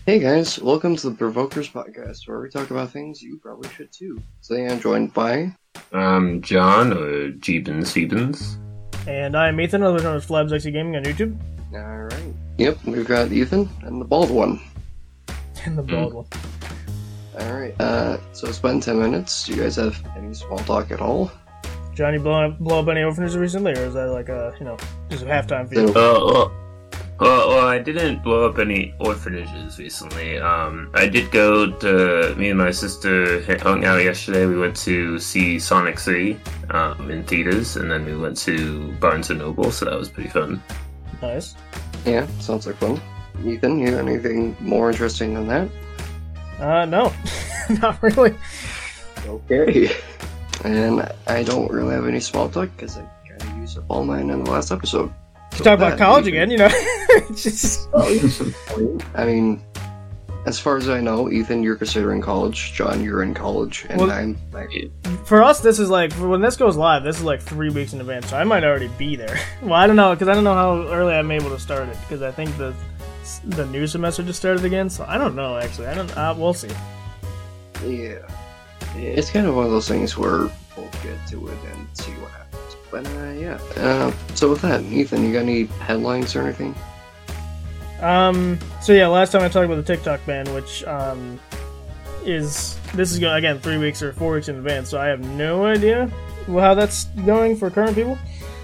Hey guys, welcome to the Provokers Podcast, where we talk about things you probably should too. Today I'm joined by... John, or Jeebins. And I'm Ethan, otherwise known as FlabsXE Gaming on YouTube. Alright. Yep, we've got Ethan and the bald one. And the bald one. Alright, so it's been 10 minutes. Do you guys have any small talk at all? Johnny blow up any orphanages recently, or is that like just a halftime for you? Well, I didn't blow up any orphanages recently. I did go to, me and my sister hung out yesterday. We went to see Sonic 3 in theaters, and then we went to Barnes & Noble, so that was pretty fun. Nice. Yeah, sounds like fun. Ethan, you got anything more interesting than that? No. Not really. Okay. And I don't really have any small talk, because I kind of used up all mine in the last episode. You talk about college again, just... I mean, as far as I know, Ethan, you're considering college. John, you're in college, and I'm like... For us, this is like, when this goes live, this is like 3 weeks in advance, so I might already be there. Well, I don't know, because I don't know how early I'm able to start it, because I think the new semester just started again, so I don't know, actually. We'll see. Yeah. It's kind of one of those things where we'll get to it and see what happens. But, yeah. So with that, Ethan, you got any headlines or anything? So yeah, last time I talked about the TikTok ban, which, this is going, again, 3 weeks or 4 weeks in advance, so I have no idea how that's going for current people.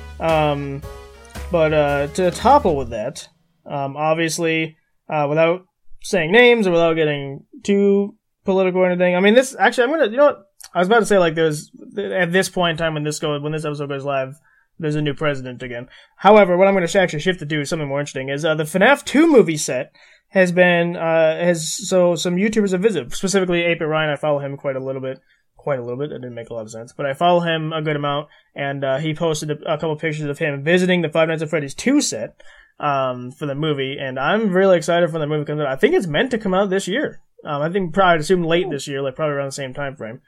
But to topple with that, obviously, without saying names or without getting too political or anything, I mean, this, actually, you know what? I was about to say, like, at this point in time when this episode goes live, there's a new president again. However, what I'm going to actually shift to do is something more interesting, is the FNAF 2 movie set has been, so some YouTubers have visited, specifically 8-Bit Ryan. I follow him quite a little bit, that didn't make a lot of sense, but I follow him a good amount, and he posted a couple pictures of him visiting the Five Nights at Freddy's 2 set, for the movie, and I'm really excited for the movie comes out. I think it's meant to come out this year. I think probably, I'd assume late this year, like probably around the same time frame.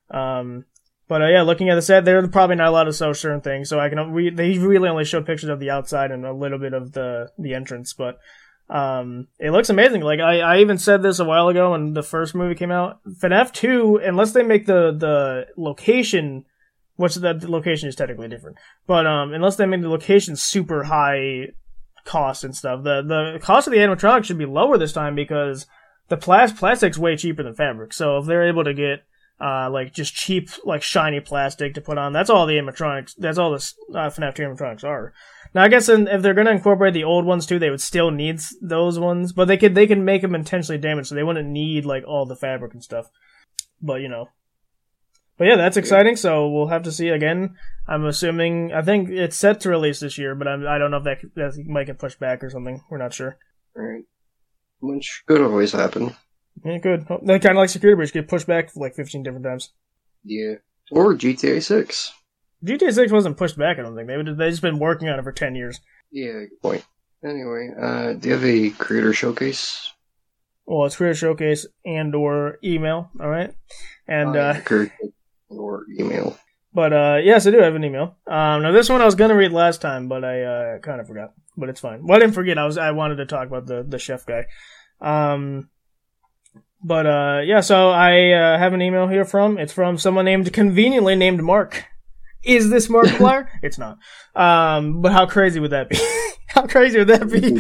But yeah, looking at the set, there are probably not a lot of so certain things, so they really only show pictures of the outside and a little bit of the entrance, but it looks amazing. Like, I even said this a while ago when the first movie came out, FNAF 2, unless they make the location, which the location is technically different, but unless they make the location super high cost and stuff, the cost of the animatronics should be lower this time, because the plastic's way cheaper than fabric, so if they're able to get like just cheap, like shiny plastic to put on, that's all the animatronics, that's all the FNAF 2 animatronics are. Now, I guess if they're gonna incorporate the old ones too, they would still need those ones, but they could make them intentionally damaged, so they wouldn't need like all the fabric and stuff. But but yeah, that's exciting. So we'll have to see again. I'm assuming, I think it's set to release this year, but I don't know if that might get pushed back or something. We're not sure. Alright. Which could always happen. Yeah, good. That kind of like Security Breach get pushed back like 15 different times. Yeah. Or GTA 6. GTA 6 wasn't pushed back, I don't think. They just been working on it for 10 years. Yeah, good point. Anyway, do you have a creator showcase? Well, it's creator showcase and or email, alright? And, creator or email. But, yes, I do have an email. Now this one I was gonna read last time, but I kind of forgot. But it's fine. Well, I didn't forget. I wanted to talk about the chef guy. But yeah, so I have an email here it's from someone conveniently named Mark. Is this Markiplier? It's not. But how crazy would that be? How crazy would that be?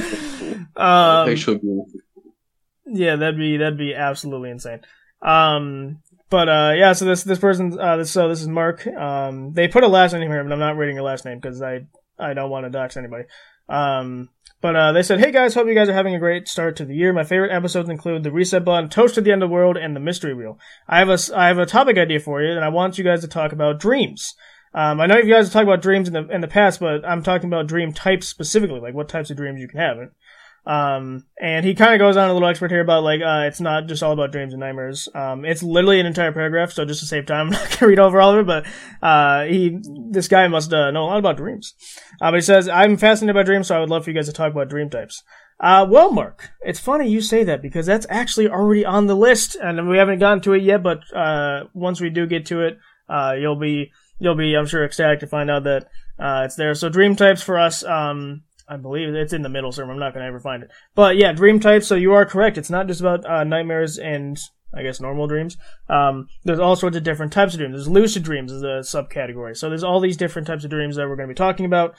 Yeah, that'd be absolutely insane. But yeah, so this person, this is Mark. They put a last name here, but I'm not reading your last name because I don't want to dox anybody. But they said, "Hey guys, hope you guys are having a great start to the year. My favorite episodes include the Reset Button, Toast to the End of the World, and the Mystery Wheel. I have a topic idea for you, and I want you guys to talk about dreams. I know you guys have talked about dreams in the past, but I'm talking about dream types specifically, like what types of dreams you can have. And he kind of goes on a little expert here about like, it's not just all about dreams and nightmares. It's literally an entire paragraph, so just to save time, I'm not gonna read over all of it, but, this guy must, know a lot about dreams. But he says, I'm fascinated by dreams, so I would love for you guys to talk about dream types. Well, Mark, it's funny you say that because that's actually already on the list, and we haven't gotten to it yet, but, once we do get to it, you'll be, I'm sure, ecstatic to find out that, it's there. So dream types for us, I believe it's in the middle somewhere. I'm not going to ever find it. But yeah, dream types. So you are correct. It's not just about nightmares and, I guess, normal dreams. There's all sorts of different types of dreams. There's lucid dreams as a subcategory. So there's all these different types of dreams that we're going to be talking about.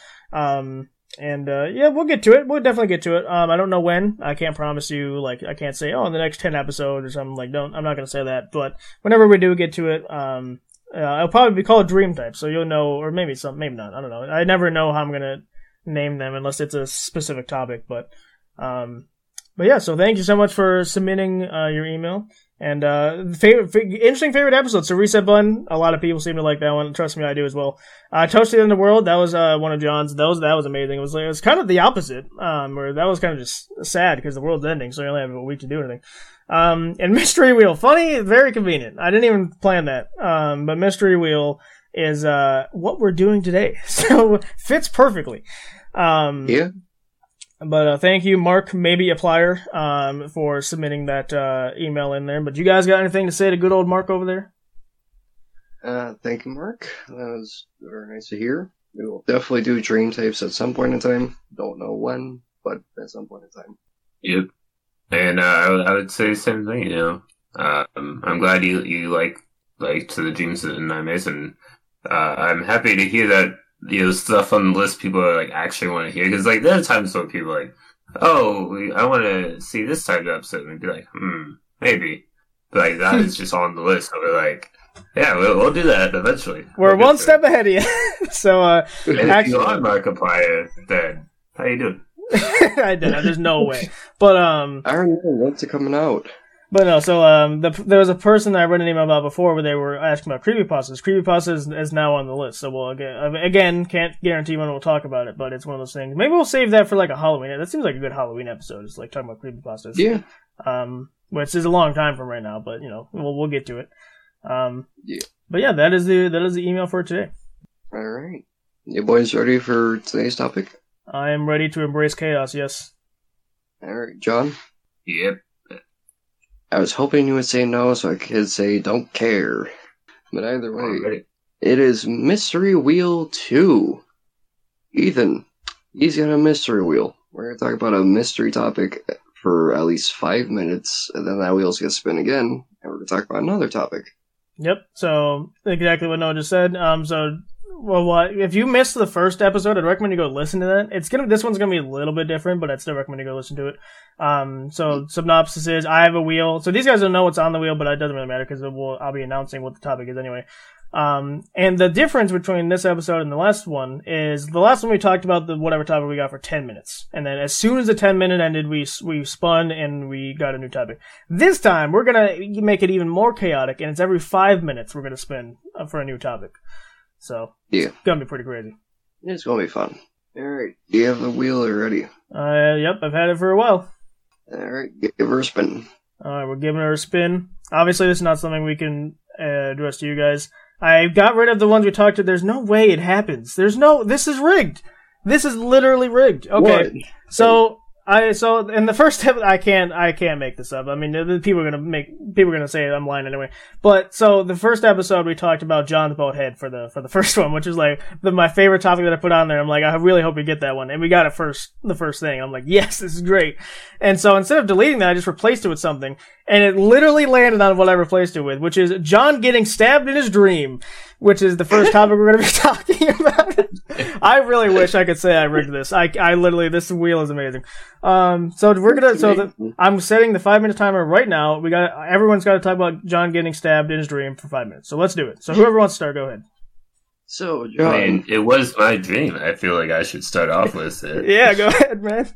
Yeah, we'll get to it. We'll definitely get to it. I don't know when. I can't promise you, like, I can't say, in the next 10 episodes or something. Like, I'm not going to say that. But whenever we do get to it, it'll probably be called dream type. So you'll know, or maybe not. I don't know. I never know how I'm going to name them unless it's a specific topic. But yeah, so thank you so much for submitting your email. And interesting favorite episode. So Reset Button, a lot of people seem to like that one. Trust me, I do as well. Toasted in the World, that was one of John's. That was amazing. It was kind of the opposite, where that was kind of just sad because the world's ending, so you only have a week to do anything. And Mystery Wheel, funny, very convenient. I didn't even plan that. But Mystery Wheel is what we're doing today, so fits perfectly. Yeah. But thank you, Mark, maybe Applier, for submitting that email in there. But you guys got anything to say to good old Mark over there? Thank you, Mark. That was very nice to hear. We will definitely do dream tapes at some point in time. Don't know when, but at some point in time. Yep. And I would say the same thing, I'm glad you liked the dreams and nightmares, and I'm happy to hear that stuff on the list people are actually want to hear, because there are times where people are I want to see this type of episode, and be maybe, but that is just on the list. So we're yeah, we'll do that eventually. We're one step ahead of you. So if you are Markiplier, then how you doing? I did. There's no way, but I don't know what's coming out. But no, so there was a person that I read an email about before where they were asking about creepypastas. Creepypasta is now on the list, so we'll again can't guarantee when we'll talk about it, but it's one of those things. Maybe we'll save that for a Halloween. That seems like a good Halloween episode. It's talking about creepypastas. Yeah. Which is a long time from right now, but we'll get to it. Yeah. But yeah, that is the email for today. All right, you boys ready for today's topic? I am ready to embrace chaos. Yes. All right, John. Yep. I was hoping you would say no so I could say don't care. But either way, it is Mystery Wheel 2. Ethan, he's got a mystery wheel. We're going to talk about a mystery topic for at least 5 minutes, and then that wheel's going to spin again, and we're going to talk about another topic. Yep, so exactly what Noah just said. If you missed the first episode, I'd recommend you go listen to that. This one's gonna be a little bit different, but I'd still recommend you go listen to it. So synopsis is, I have a wheel. So these guys don't know what's on the wheel, but it doesn't really matter because I'll be announcing what the topic is anyway. And the difference between this episode and the last one is the last one we talked about whatever topic we got for 10 minutes. And then as soon as the 10-minute ended, we spun and we got a new topic. This time, we're gonna make it even more chaotic, and it's every 5 minutes we're gonna spin for a new topic. So, yeah, it's gonna be pretty crazy. It's gonna be fun. Alright, do you have the wheel already? Yep, I've had it for a while. Alright, give her a spin. Alright, we're giving her a spin. Obviously, this is not something we can address to you guys. I got rid of the ones we talked to. There's no way it happens. This is rigged. This is literally rigged. Okay, what? So in the first step, I can't make this up. I mean, people are gonna say I'm lying anyway. But so the first episode we talked about John's boat head for the first one, which is my favorite topic that I put on there. I'm I really hope we get that one, and we got it the first thing. I'm yes, this is great. And so instead of deleting that, I just replaced it with something, and it literally landed on what I replaced it with, which is John getting stabbed in his dream, which is the first topic we're gonna be talking about. I really wish I could say I rigged this. I literally, this wheel is amazing. I'm setting the 5-minute timer right now. Everyone's got to talk about John getting stabbed in his dream for 5 minutes. So let's do it. So whoever wants to start, go ahead. So, John. I mean, it was my dream. I feel like I should start off with it. Yeah, go ahead, man.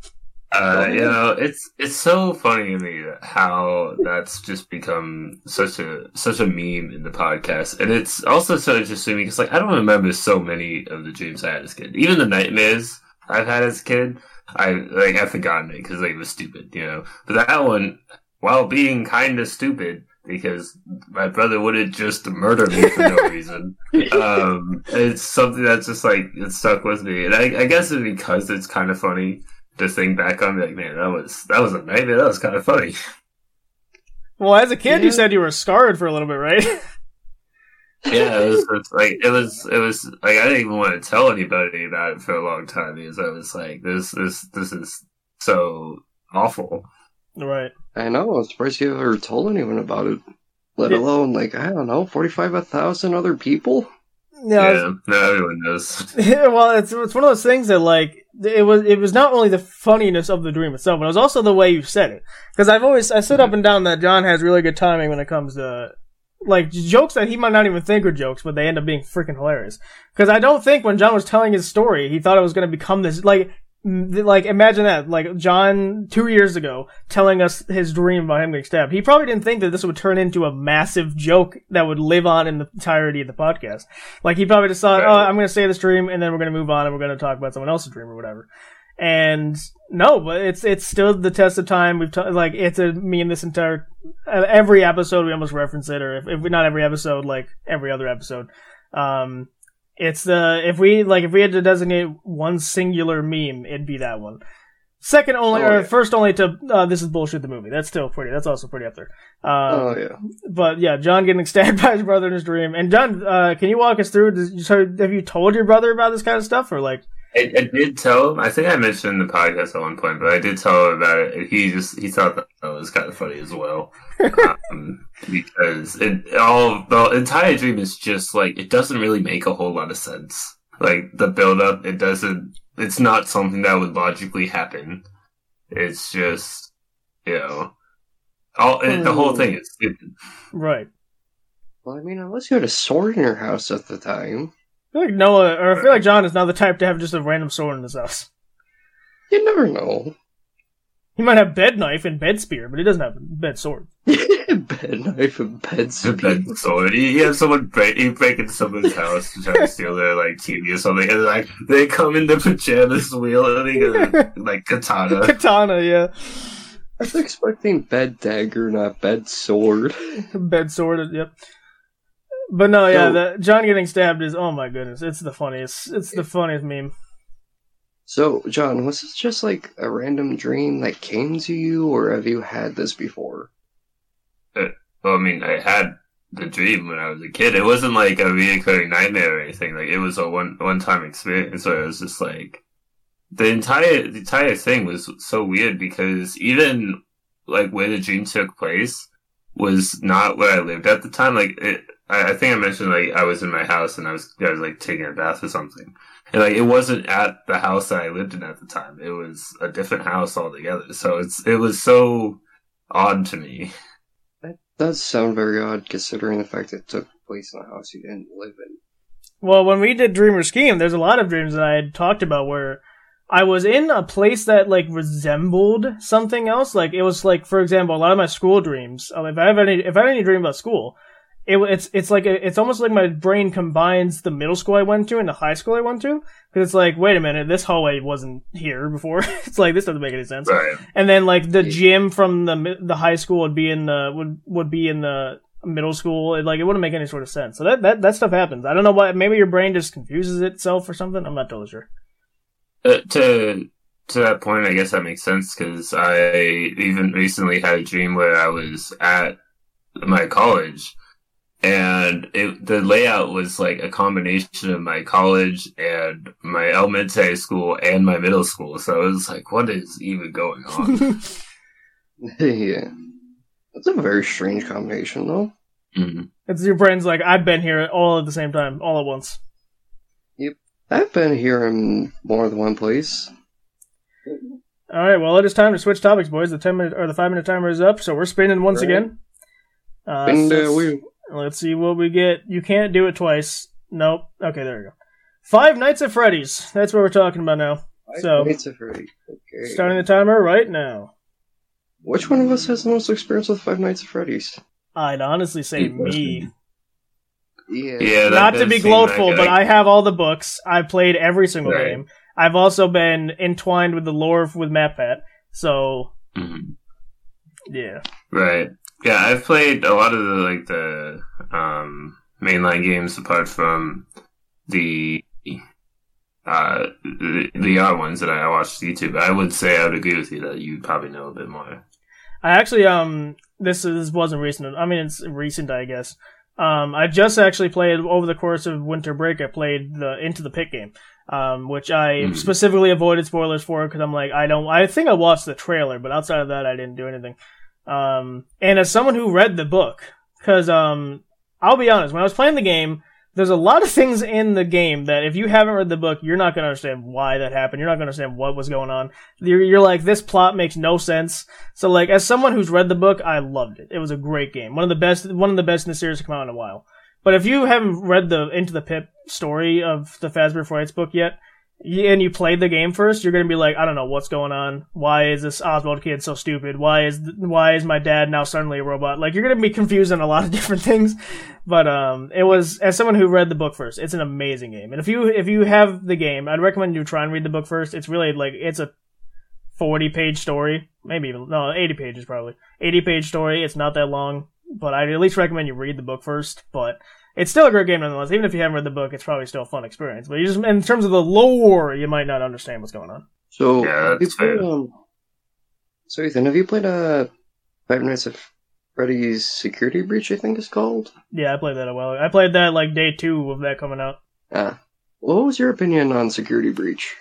It's so funny to me how that's just become such a meme in the podcast, and it's also so interesting because I don't remember so many of the dreams I had as a kid. Even the nightmares I've had as a kid, I've forgotten it because it was stupid, But that one, while being kind of stupid, because my brother wouldn't just murder me for no reason, it's something that's just it stuck with me, and I guess it's because it's kind of funny. To think back on, man, that was a nightmare. That was kind of funny. Well, as a kid, you said you were scarred for a little bit, right? Yeah, it was like I didn't even want to tell anybody about it for a long time because I was like, this is so awful. Right. I know. I'm surprised you ever told anyone about it. Let alone, like, I don't know, 45,000 other people? Yeah, no, everyone knows. Well, it's one of those things that, like, it was not only the funniness of the dream itself, but it was also the way you said it. Because I said up and down that John has really good timing when it comes to, like, jokes that he might not even think are jokes, but they end up being freaking hilarious. Because I don't think when John was telling his story, he thought it was going to become this, like, imagine that, like, John 2 years ago telling us his dream about him getting stabbed. He probably didn't think that this would turn into a massive joke that would live on in the entirety of the podcast. Like, he probably just thought, I'm going to say this dream, and then we're going to move on, and we're going to talk about someone else's dream or whatever. And no, but it's still the test of time. It's me in this entire every episode we almost reference it, or if not every episode, like every other episode. It's if we had to designate one singular meme, it'd be that one. Second only, first only to This Is Bullshit the movie. That's also pretty up there. Yeah. But yeah, John getting stabbed by his brother in his dream. And John, can you walk us through? Have you told your brother about this kind of stuff, or like? I did tell him. I think I mentioned in the podcast at one point, but I did tell him about it. He thought that was kind of funny as well, because the entire dream is just like it doesn't really make a whole lot of sense. Like the build up, it's not something that would logically happen. It's just the whole thing is stupid. Right. Well, I mean, unless you had a sword in your house at the time. I feel like John is not the type to have just a random sword in his house. You never know. He might have bed knife and bed spear, but he doesn't have a bed sword. Bed knife and bed spear. Bed sword. You have someone break into someone's house to try to steal their like TV or something, and like they come in their pajamas wielding like katana. Katana, yeah. I was expecting bed dagger, not bed sword. Bed sword, yep. But no, yeah, the John getting stabbed is, oh my goodness, it's the funniest meme. So, John, was this just like a random dream that came to you, or have you had this before? Well, I mean, I had the dream when I was a kid. It wasn't like a reoccurring nightmare or anything. Like, it was a one-time experience where it was just like, the entire thing was so weird because even like where the dream took place was not where I lived at the time. Like, I think I mentioned, like, I was in my house and I was like, taking a bath or something. And, like, it wasn't at the house that I lived in at the time. It was a different house altogether. So it was so odd to me. That does sound very odd, considering the fact it took place in a house you didn't live in. Well, when we did Dreamer Scheme, there's a lot of dreams that I had talked about where I was in a place that, like, resembled something else. Like, it was, like, for example, a lot of my school dreams, if I had any dream about school, it's almost like my brain combines the middle school I went to and the high school I went to, because it's like, wait a minute, this hallway wasn't here before. It's like, this doesn't make any sense. Right. And then like the gym from the high school would be in the middle school. It wouldn't make any sort of sense. So that stuff happens. I don't know why. Maybe your brain just confuses itself or something. I'm not totally sure. To that point, I guess that makes sense because I even recently had a dream where I was at my college. And the layout was like a combination of my college and my elementary school and my middle school. So it was like, what is even going on? Yeah. That's a very strange combination, though. Mm-hmm. It's your brain's like, I've been here all at the same time, all at once. Yep. I've been here in more than one place. Alright, well, it is time to switch topics, boys. The 10-minute or the 5-minute timer is up, so we're spinning once again. Spin the wheel. Let's see what we get. You can't do it twice. Nope. Okay, there we go. Five Nights at Freddy's. That's what we're talking about now. Five Nights at Freddy's. Okay. Starting the timer right now. Which one of us has the most experience with Five Nights at Freddy's? I'd honestly say me. Yeah. Not to be gloatful, but I have all the books. I've played every single game. I've also been entwined with the lore with MatPat. So, yeah. Right. Yeah, I've played a lot of the mainline games apart from the VR ones that I watched YouTube. I would say I would agree with you that you probably know a bit more. I actually this wasn't recent. I mean, it's recent, I guess. I just actually played over the course of winter break. I played the Into the Pit game, which I specifically avoided spoilers for because I'm like, I think I watched the trailer, but outside of that, I didn't do anything. And as someone who read the book, because I'll be honest, when I was playing the game, there's a lot of things in the game that if you haven't read the book, you're not going to understand why that happened. You're not going to understand what was going on. You're like, this plot makes no sense. So like, as someone who's read the book, I loved it. It was a great game. One of the best in the series to come out in a while. But if you haven't read the Into the Pit story of the Fazbear Frights book yet, and you played the game first, you're going to be like, I don't know what's going on. Why is this Oswald kid so stupid? Why is my dad now suddenly a robot? Like, you're going to be confused on a lot of different things. But it was, as someone who read the book first, it's an amazing game. And if you have the game, I'd recommend you try and read the book first. It's really like, it's a 40-page story. Maybe even, no, 80 pages probably. 80-page story. It's not that long. But I'd at least recommend you read the book first. But it's still a great game nonetheless. Even if you haven't read the book, it's probably still a fun experience. But you just, in terms of the lore, you might not understand what's going on. So, Yeah, that's fair. So Ethan, have you played Five Nights at Freddy's Security Breach, I think it's called? Yeah, I played that a while ago. I played that like day 2 of that coming out. What was your opinion on Security Breach?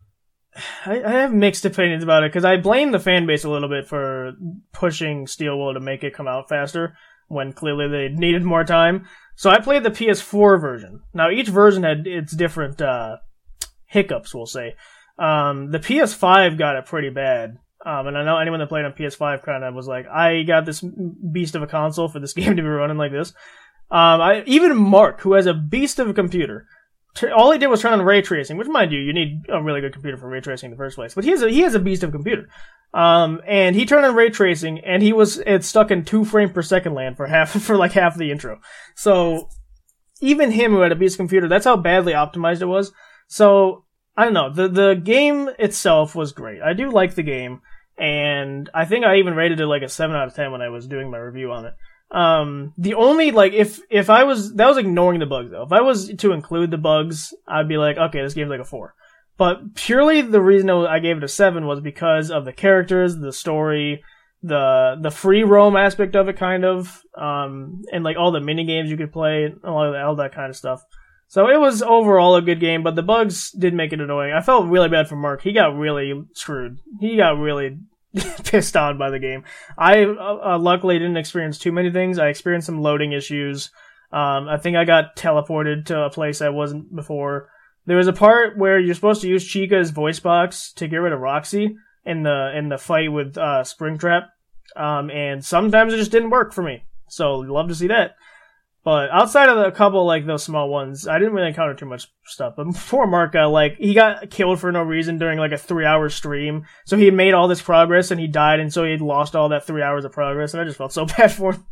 I have mixed opinions about it, because I blame the fan base a little bit for pushing Steelwool to make it come out faster, when clearly they needed more time. So I played the PS4 version. Now, each version had its different hiccups, we'll say. The PS5 got it pretty bad. And I know anyone that played on PS5 kind of was like, I got this beast of a console for this game to be running like this. Even Mark, who has a beast of a computer, all he did was turn on ray tracing, which, mind you need a really good computer for ray tracing in the first place. But he has a beast of a computer. And he turned on ray tracing, and it's stuck in 2 frame per second land for half the intro. So, even him who had a beast of a computer, that's how badly optimized it was. So, I don't know, the game itself was great. I do like the game, and I think I even rated it like a 7 out of 10 when I was doing my review on it. The only, like, if I was, that was ignoring the bugs though. If I was to include the bugs, I'd be like, okay, this game's like a 4. But purely the reason I gave it a 7 was because of the characters, the story, the free roam aspect of it, kind of, and like all the mini games you could play, all that kind of stuff. So it was overall a good game, but the bugs did make it annoying. I felt really bad for Mark. He got really screwed. He got really pissed on by the game. I luckily didn't experience too many things. I experienced some loading issues. I think I got teleported to a place I wasn't before. There was a part where you're supposed to use Chica's voice box to get rid of Roxy in the fight with Springtrap, and sometimes it just didn't work for me. So love to see that. But outside of a couple like those small ones, I didn't really encounter too much stuff. But poor Mark, he got killed for no reason during like a 3-hour stream. So he made all this progress and he died, and so he lost all that 3 hours of progress, and I just felt so bad for him.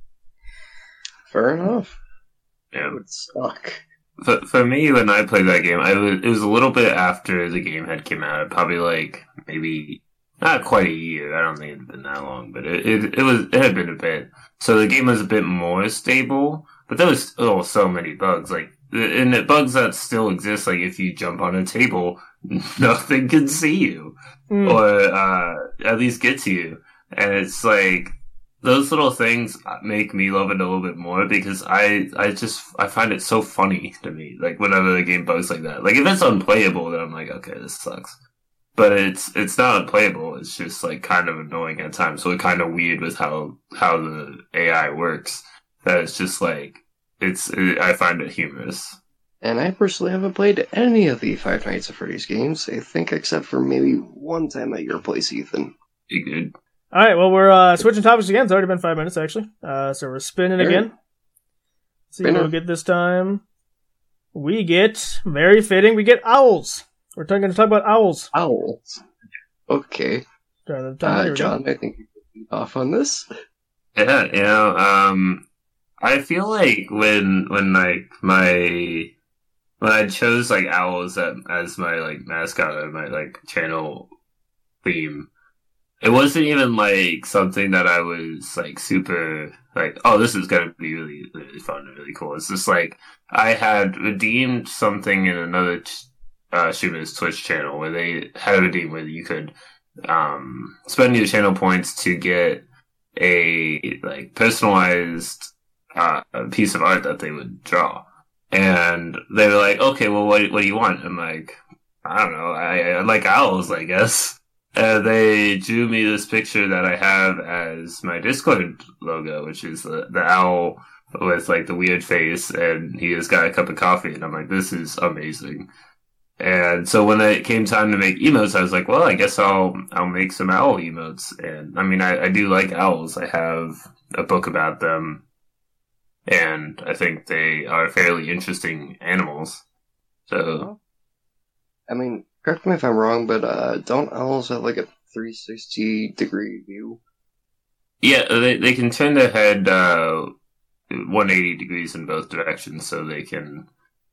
Fair enough. Yeah. It would suck. For me, when I played that game, it was a little bit after the game had come out. Probably like maybe not quite a year. I don't think it had been that long, but it had been a bit. So the game was a bit more stable. But there was so many bugs, and the bugs that still exist, like if you jump on a table, nothing can see you, or at least get to you. And it's like, those little things make me love it a little bit more, because I find it so funny to me, like whenever the game bugs like that. Like if it's unplayable, then I'm like, okay, this sucks. But it's not unplayable, it's just like kind of annoying at times, so it's kind of weird with how the AI works. That it's just like, I find it humorous. And I personally haven't played any of the Five Nights at Freddy's games, I think, except for maybe one time at your place, Ethan. You good? Alright, well, we're switching topics again. It's already been 5 minutes, actually. So we're spinning again. Let's see what we get this time. We get, very fitting, we get owls. We're going to talk about owls. Owls? Okay. John, I think you can lead off on this. Yeah, I feel like when I chose like owls as my like mascot or my like channel theme, it wasn't even like something that I was like super like, oh, this is gonna be really, really fun and really cool. It's just like I had redeemed something in another streamer's Twitch channel where they had a redeem where you could spend your channel points to get a like personalized a piece of art that they would draw. And they were like, okay, well, what do you want? I'm like, I don't know. I like owls, I guess. They drew me this picture that I have as my Discord logo, which is the owl with like the weird face, and he has got a cup of coffee, and I'm like, this is amazing. And so when it came time to make emotes, I was like, well, I guess I'll make some owl emotes. And I mean, I do like owls. I have a book about them, and I think they are fairly interesting animals. So, I mean, correct me if I'm wrong, but don't owls have like a 360-degree view? Yeah, they can turn their head 180 degrees in both directions, so they can,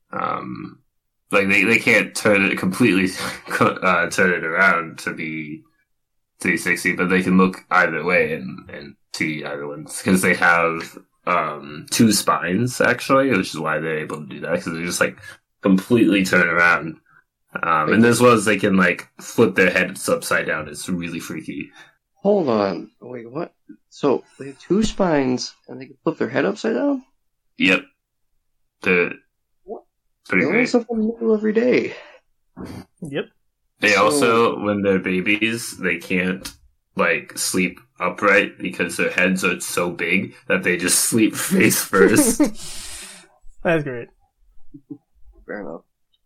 like they can't turn it completely, turn it around to be 360, but they can look either way and see either one, because they have two spines actually, which is why they're able to do that, because they just like completely turn around. And as well as they can like flip their heads upside down. It's really freaky. Hold on. Wait, what? So, they have two spines, and they can flip their head upside down? Yep. What? Pretty They learn great. something new every day. Yep. They also, when they're babies, they can't like sleep upright because their heads are so big that they just sleep face first. That's great. Fair enough.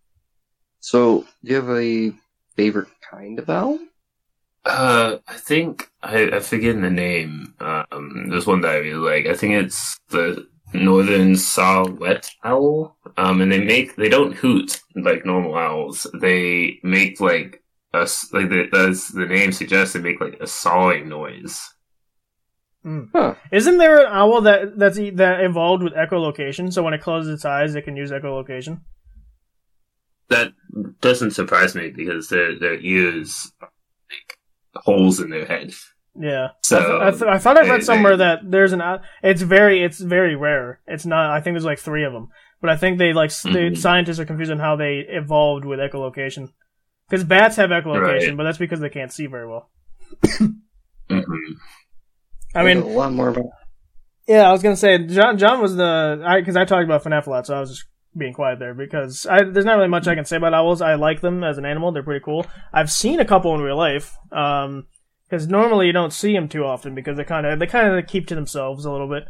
So, do you have a favorite kind of owl? I think I forget the name. There's one that I really like. I think it's the northern saw-whet owl. And they don't hoot like normal owls. They make like as the name suggests, they make like a sawing noise. Huh. Isn't there an owl that evolved with echolocation? So when it closes its eyes, it can use echolocation. That doesn't surprise me because their ears are like holes in their head. Yeah. So I thought I read somewhere that there's it's very rare. It's not. I think there's like 3 of them, but I think the scientists are confused on how they evolved with echolocation. Because bats have echolocation, Right. but that's because they can't see very well. Mm-hmm. I mean, a lot more about. yeah, I was gonna say John was because I talked about FNAF a lot, so I was just being quiet there because there's not really much I can say about owls. I like them as an animal; they're pretty cool. I've seen a couple in real life, because normally you don't see them too often because they kind of keep to themselves a little bit,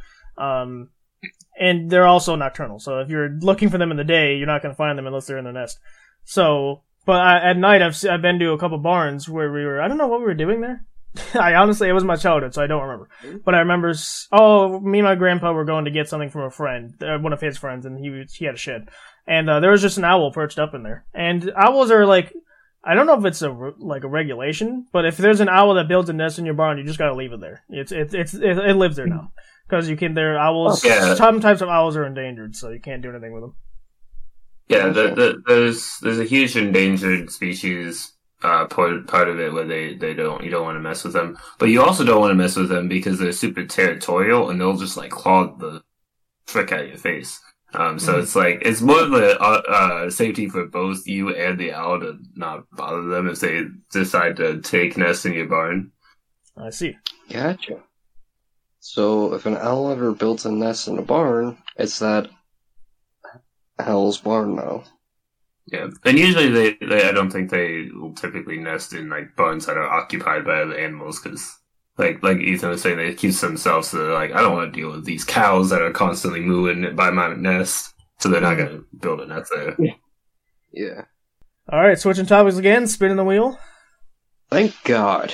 and they're also nocturnal. So if you're looking for them in the day, you're not gonna find them unless they're in the nest. So, but at night I've been to a couple barns where I don't know what we were doing there. I honestly, it was my childhood, so I don't remember. But I remember, me and my grandpa were going to get something from a friend, one of his friends, and he had a shed. And there was just an owl perched up in there. And owls are like, I don't know if it's a regulation, but if there's an owl that builds a nest in your barn, you just gotta leave it there. It lives there now. Because some types of owls are endangered, so you can't do anything with them. Yeah, there's a huge endangered species part of it where you don't want to mess with them, but you also don't want to mess with them because they're super territorial and they'll just like claw the frick out of your face. So it's like it's more of a safety for both you and the owl to not bother them if they decide to take nest in your barn. I see. Gotcha. So if an owl ever builds a nest in a barn, it's that owl's barn now. Yeah, and usually I don't think they will typically nest in like barns that are occupied by other animals because, like Ethan was saying, they keep to themselves. So they're like, I don't want to deal with these cows that are constantly moving by my nest. So they're not going to build a nest there. Yeah. All right, switching topics again. Spinning the wheel. Thank God.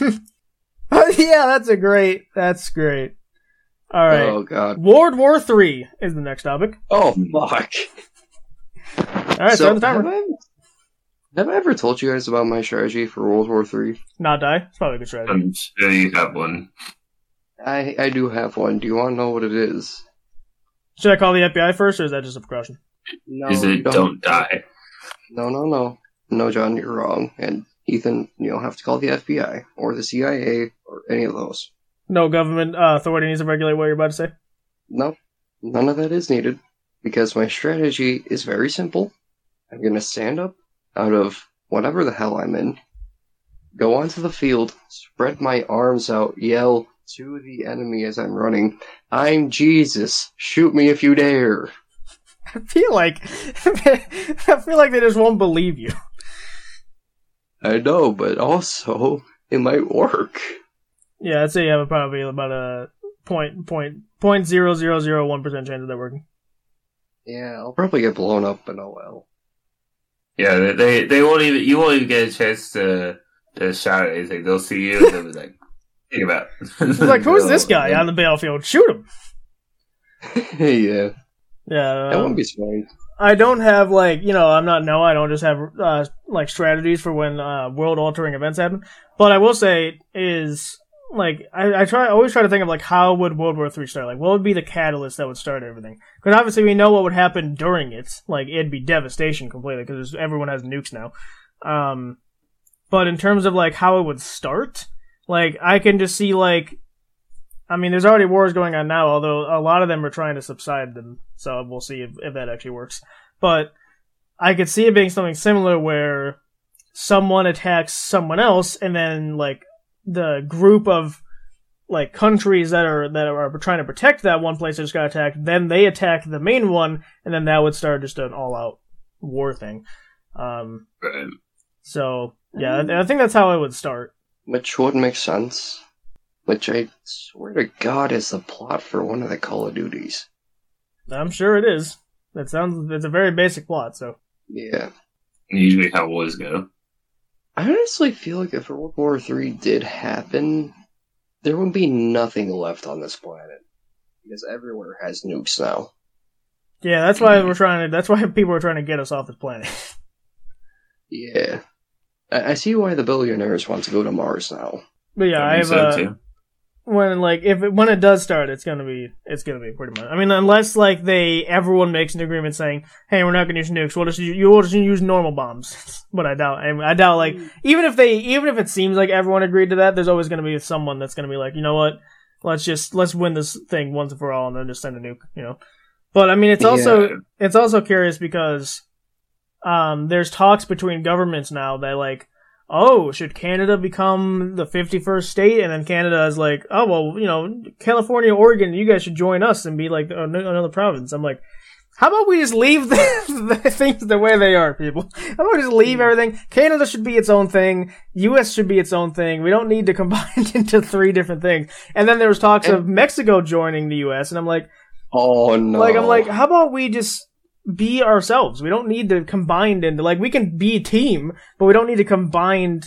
Yeah, that's great. All right. Oh God. World War III is the next topic. Oh fuck. All right, start the timer. Have I ever told you guys about my strategy for World War III? Not die. It's probably a good strategy. I'm sure you have one. I do have one. Do you want to know what it is? Should I call the FBI first, or is that just a precaution? No. Is it don't die? No. No, John, you're wrong. And Ethan, you don't have to call the FBI or the CIA or any of those. No government authority needs to regulate what you're about to say? No, none of that is needed. Because my strategy is very simple. I'm going to stand up out of whatever the hell I'm in, go onto the field, spread my arms out, yell, to the enemy as I'm running. I'm Jesus. Shoot me if you dare. I feel like they just won't believe you. I know, but also it might work. Yeah, I'd say you have probably about a 0.0001% chance of that working. Yeah, I'll probably get blown up, but oh well. Yeah, they won't even. You won't even get a chance to shout at anything. They'll see you and they'll be like, "Think about." It's like, who's this guy on the battlefield? Shoot him. Yeah. Yeah. That wouldn't be smart. I don't have I don't just have strategies for when world altering events happen. But I will say is I always try to think of how would World War III start? What would be the catalyst that would start everything? Because obviously we know what would happen during it. It'd be devastation completely because everyone has nukes now. But in terms of how it would start, I can just see there's already wars going on now, although a lot of them are trying to subside them. So we'll see if that actually works. But I could see it being something similar where someone attacks someone else, and then the group of countries that are trying to protect that one place that just got attacked, then they attack the main one, and then that would start just an all-out war thing. So yeah, I think that's how it would start. Which would make sense. Which I swear to God is the plot for one of the Call of Duties. I'm sure it is. It's a very basic plot, so. Yeah. Usually how wars go. I honestly feel like if World War III did happen, there would be nothing left on this planet. Because everywhere has nukes now. Yeah, that's why people are trying to get us off this planet. Yeah. I see why the billionaires want to go to Mars now. But yeah, I have too. When it does start, it's gonna be pretty much. I mean, unless everyone makes an agreement saying, "Hey, we're not gonna use nukes. We'll just use normal bombs." But I doubt. Even if it seems like everyone agreed to that, there's always gonna be someone that's gonna be like, you know what? Let's win this thing once and for all, and then just send a nuke. You know. But I mean, it's also curious because there's talks between governments now that oh, should Canada become the 51st state? And then Canada is like, oh, well, California, Oregon, you guys should join us and be another province. I'm like, how about we just leave the things the way they are, people? How about we just leave everything? Canada should be its own thing. U.S. should be its own thing. We don't need to combine into 3 different things. And then there was talks of Mexico joining the U.S. And I'm like, oh, no. How about we just be ourselves? We don't need to combine into we can be a team, but we don't need to combine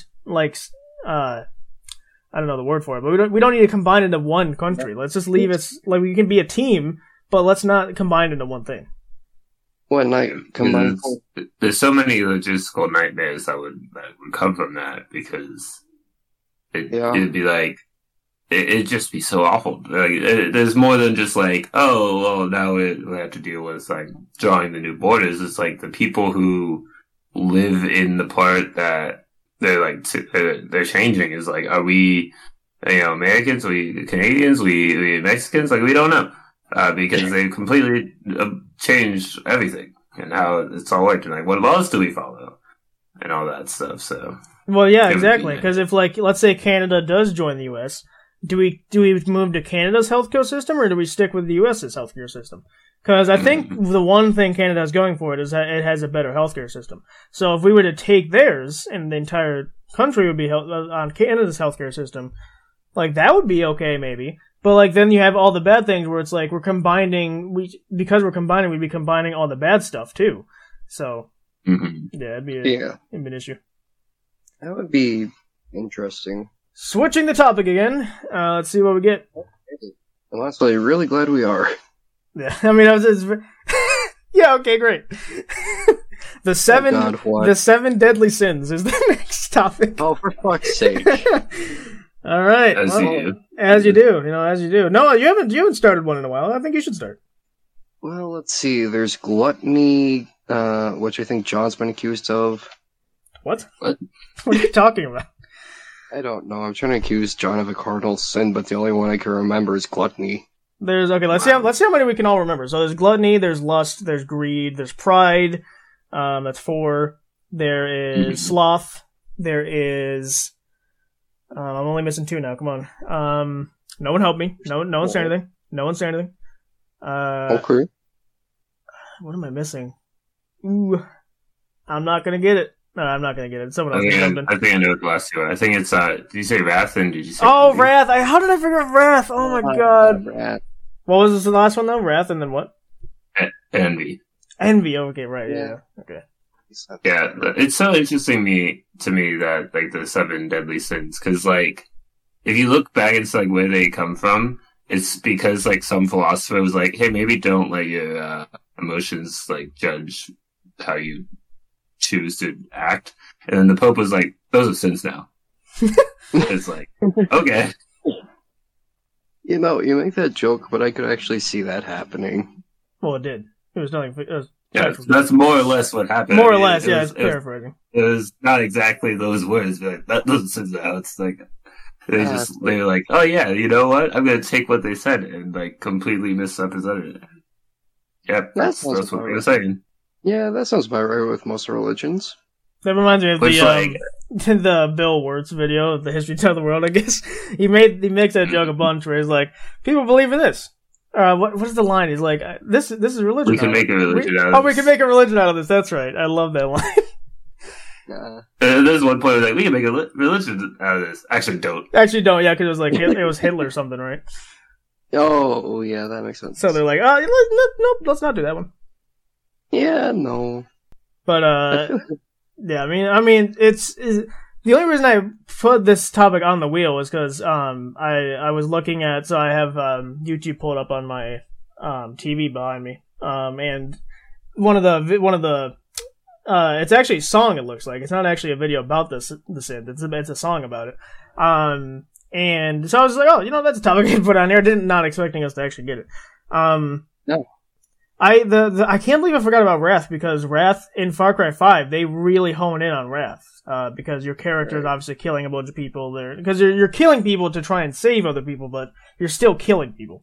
I don't know the word for it, but we don't need to combine into one country. Let's just leave it we can be a team, but let's not combine into one thing. What combine? There's so many logistical nightmares that would come from that because it'd be it'd just be so awful. There's more than just oh, well, now we have to deal with drawing the new borders. It's the people who live in the part that they're changing is are we, Americans, we Canadians, we Mexicans? We don't know. Because they've completely changed everything and how it's all worked and what laws do we follow and all that stuff. So. Well, yeah, exactly. Because if let's say Canada does join the U.S., do we move to Canada's healthcare system or do we stick with the U.S.'s healthcare system? Because I think the one thing Canada is going for is that it has a better healthcare system. So if we were to take theirs and the entire country would be on Canada's healthcare system, that would be okay maybe. But then you have all the bad things where it's we're combining, we'd be combining all the bad stuff too. So yeah, it'd be an issue. That would be interesting. Switching the topic again. Let's see what we get. I'm honestly really glad we are. Yeah, I mean, yeah, okay, great. The 7 deadly sins is the next topic. Oh, for fuck's sake. All right. As you do. No, you haven't started one in a while. I think you should start. Well, let's see. There's gluttony, which I think John's been accused of. What? What are you talking about? I don't know. I'm trying to accuse John of a cardinal sin, but the only one I can remember is gluttony. Let's see how many we can all remember. So there's gluttony, there's lust, there's greed, there's pride. That's 4. There is sloth. There is. I'm only missing 2 now. Come on. No one helped me. No one said anything. No one said anything. Okay. What am I missing? Ooh, I'm not gonna get it. No, I'm not gonna get it. Someone else can jump in. I think I know what the last two are. I think it's did you say Wrath and did you say Envy? Wrath? How did I figure out Wrath? Oh my god. Wrath. What was the last one though? Wrath and then what? Envy. Envy, okay, right, yeah. Okay. Yeah, it's so interesting to me that like the 7 deadly sins, because like if you look back into like where they come from, it's because like some philosopher was like, hey, maybe don't let your emotions like judge how you choose to act, and then the Pope was like, those are sins now. It's like, okay. You know, you make that joke, but I could actually see that happening. Well, it did. It was nothing. Yeah, that's more or less what happened. More or less, yeah. It's paraphrasing. It was not exactly those words, but that doesn't sense now. It's like they were like, oh yeah, you know what? I'm gonna take what they said and like completely misrepresent it. Yep, that's what they were saying. Yeah, that sounds about right with most religions. That reminds me of the Bill Wirtz video, the History of the World. I guess he makes that joke a bunch where he's like, people believe in this. What is the line? He's like, this is religion. We can make a religion out of this. Oh, we can make a religion out of this. That's right. I love that line. There's one point where like, we can make a religion out of this. Actually, don't. Yeah, because it was like it was Hitler or something, right? Oh, yeah, that makes sense. So they're like, nope, let's not do that one. Yeah, no. But yeah, I mean, it's the only reason I put this topic on the wheel was because I was looking at, so I have YouTube pulled up on my TV behind me, and one of the it's actually a song. It looks like it's not actually a video about the sin. It's a song about it. And so I was like, oh, that's a topic I can put on here. Not expecting us to actually get it. No. I can't believe I forgot about Wrath, because Wrath in Far Cry 5, they really hone in on Wrath. Because your character is obviously killing a bunch of people there. Because you're killing people to try and save other people, but you're still killing people.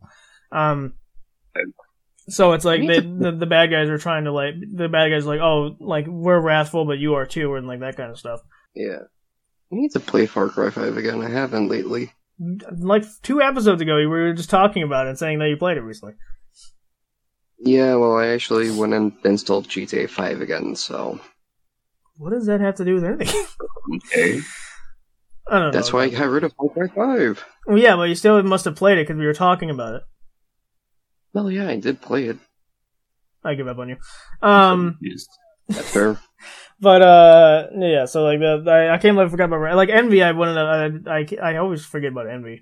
So it's like the bad guys are trying to oh, like, we're wrathful, but you are too, and like that kind of stuff. Yeah. I need to play Far Cry 5 again. I haven't lately. Like 2 episodes ago, we were just talking about it and saying that you played it recently. Yeah, well, I actually went and installed GTA 5 again, so... What does that have to do with anything? Okay. I don't know. That's why I got rid of Far Cry 5. Well, yeah, but you still must have played it because we were talking about it. Well, yeah, I did play it. I give up on you. That's fair. But, yeah, so, like, I can't believe I forgot about... Like, Envy, I always forget about Envy.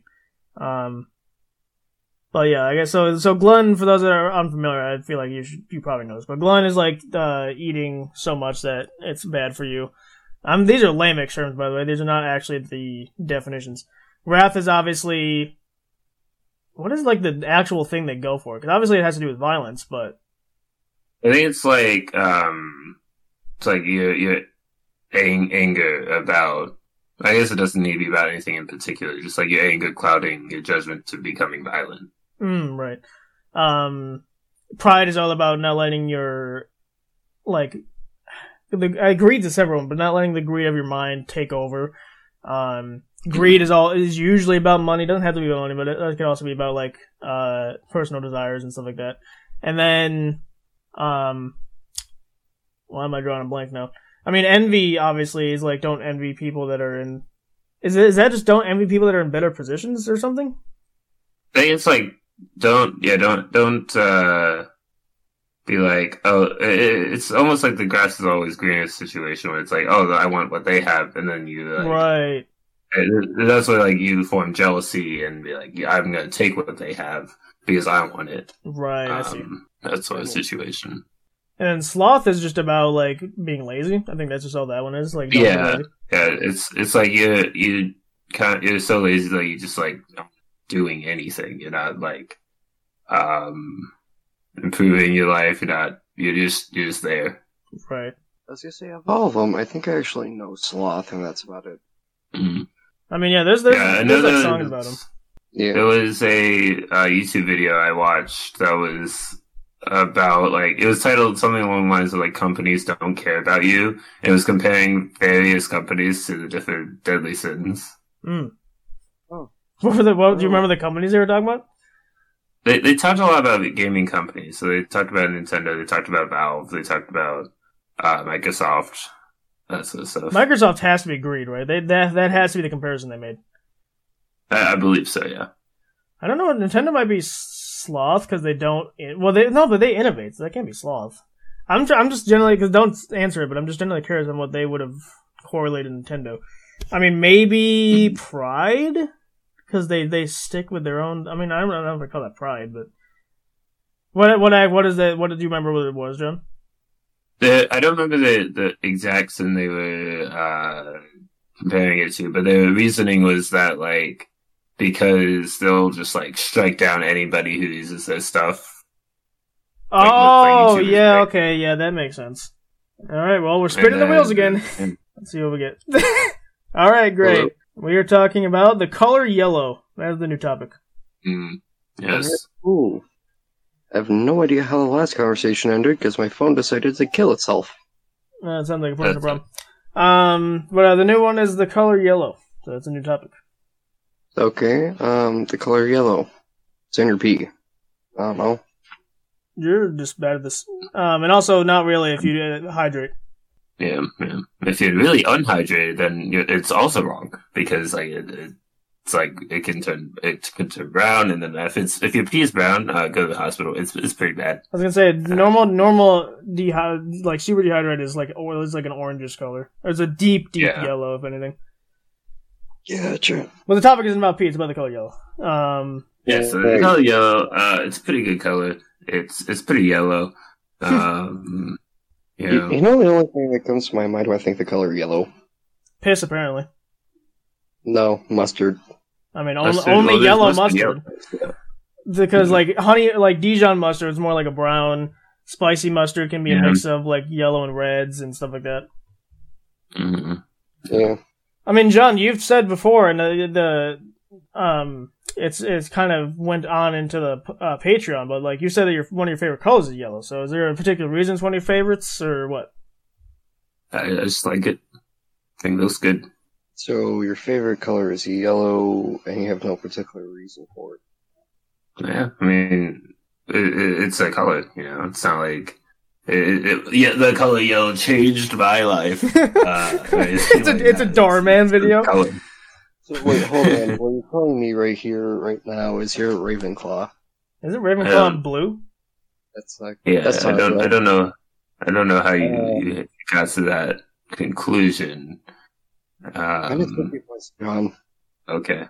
But yeah, I guess so. Glutton, for those that are unfamiliar, I feel like you probably know this, but glutton is like eating so much that it's bad for you. These are lambic terms, by the way. These are not actually the definitions. Wrath is obviously, what is like the actual thing they go for? Because obviously it has to do with violence, but I think it's like your anger about. I guess it doesn't need to be about anything in particular. Just like your anger clouding your judgment to becoming violent. Right. Pride is all about not letting your, like, I agreed to several, but not letting the greed of your mind take over. Greed is usually about money. It doesn't have to be about money, but it can also be about like personal desires and stuff like that. And then, why am I drawing a blank now? I mean, envy obviously is like, don't envy people that are in. Is that just don't envy people that are in better positions or something? I think it's like don't be like, oh, it's almost like the grass is always greener situation where it's like, oh, I want what they have, and then you like, right. That's where like you form jealousy and be like, yeah, I'm gonna take what they have because I want it. Right. I see. That sort of situation. And sloth is just about like being lazy. I think that's just all that one is. Like, yeah. It's like you're so lazy that you just like doing anything. You're not like improving your life. You're just there. Right. I was gonna say of all of them, I think I actually know sloth, and that's about it. Mm-hmm. I mean, yeah, there's like songs about him. Yeah. There was a YouTube video I watched that was about like it was titled something along the lines of like companies don't care about you. It was comparing various companies to the different deadly sins. Mm. Oh. What do you remember the companies they were talking about? They talked a lot about gaming companies. So they talked about Nintendo, they talked about Valve, they talked about Microsoft, that sort of stuff. Microsoft has to be agreed, right? That has to be the comparison they made. I believe so, yeah. I don't know. Nintendo might be sloth because they don't. But they innovate, so that can't be sloth. I'm just generally, because don't answer it, but I'm just generally curious on what they would have correlated Nintendo. I mean, maybe pride, because they stick with their own. I mean, I don't know if I call that pride, but what is that? What did you remember what it was, John? I don't remember the exact thing they were comparing it to, but their reasoning was that like because they'll just like strike down anybody who uses their stuff. Oh, like yeah, okay, yeah, that makes sense. All right, well, we're spinning the wheels again. Let's see what we get. All right, great. Hello. We are talking about the color yellow. That is the new topic. Yes. Ooh. I have no idea how the last conversation ended because my phone decided to kill itself. It sounds like a personal problem. But the new one is the color yellow. So that's a new topic. Okay, the color yellow. It's in your pee. I don't know. You're just bad at this. And also not really if you hydrate. Yeah. If you're really unhydrated, then it's also wrong because like it's like it can turn brown, and then if your pee is brown, go to the hospital. It's pretty bad. I was gonna say normal like super dehydrated is like an orangish color. It's a deep yellow, if anything. Yeah, true. Well, the topic isn't about pee; it's about the color yellow. So the color yellow, it's a pretty good color. It's pretty yellow. You know, the only thing that comes to my mind when I think the color yellow. Piss, apparently. No, mustard. I mean, only yellow mustard. Yeah. Because like Dijon mustard is more like a brown. Spicy mustard can be a mix of like yellow and reds and stuff like that. Mm-hmm. Yeah. I mean, John, you've said before, and it's kind of went on into the Patreon, but like you said that one of your favorite colors is yellow. So is there a particular reason it's one of your favorites, or what? I just like it. I think it looks good. So your favorite color is yellow, and you have no particular reason for it. Yeah, I mean, it's a color. You know, it's not like the color yellow changed my life. It's a Doorman video. So wait, hold on. What you're telling me right now is you're Ravenclaw. Isn't Ravenclaw blue? That's like I don't know how you got to that conclusion. I just think it was John. Okay.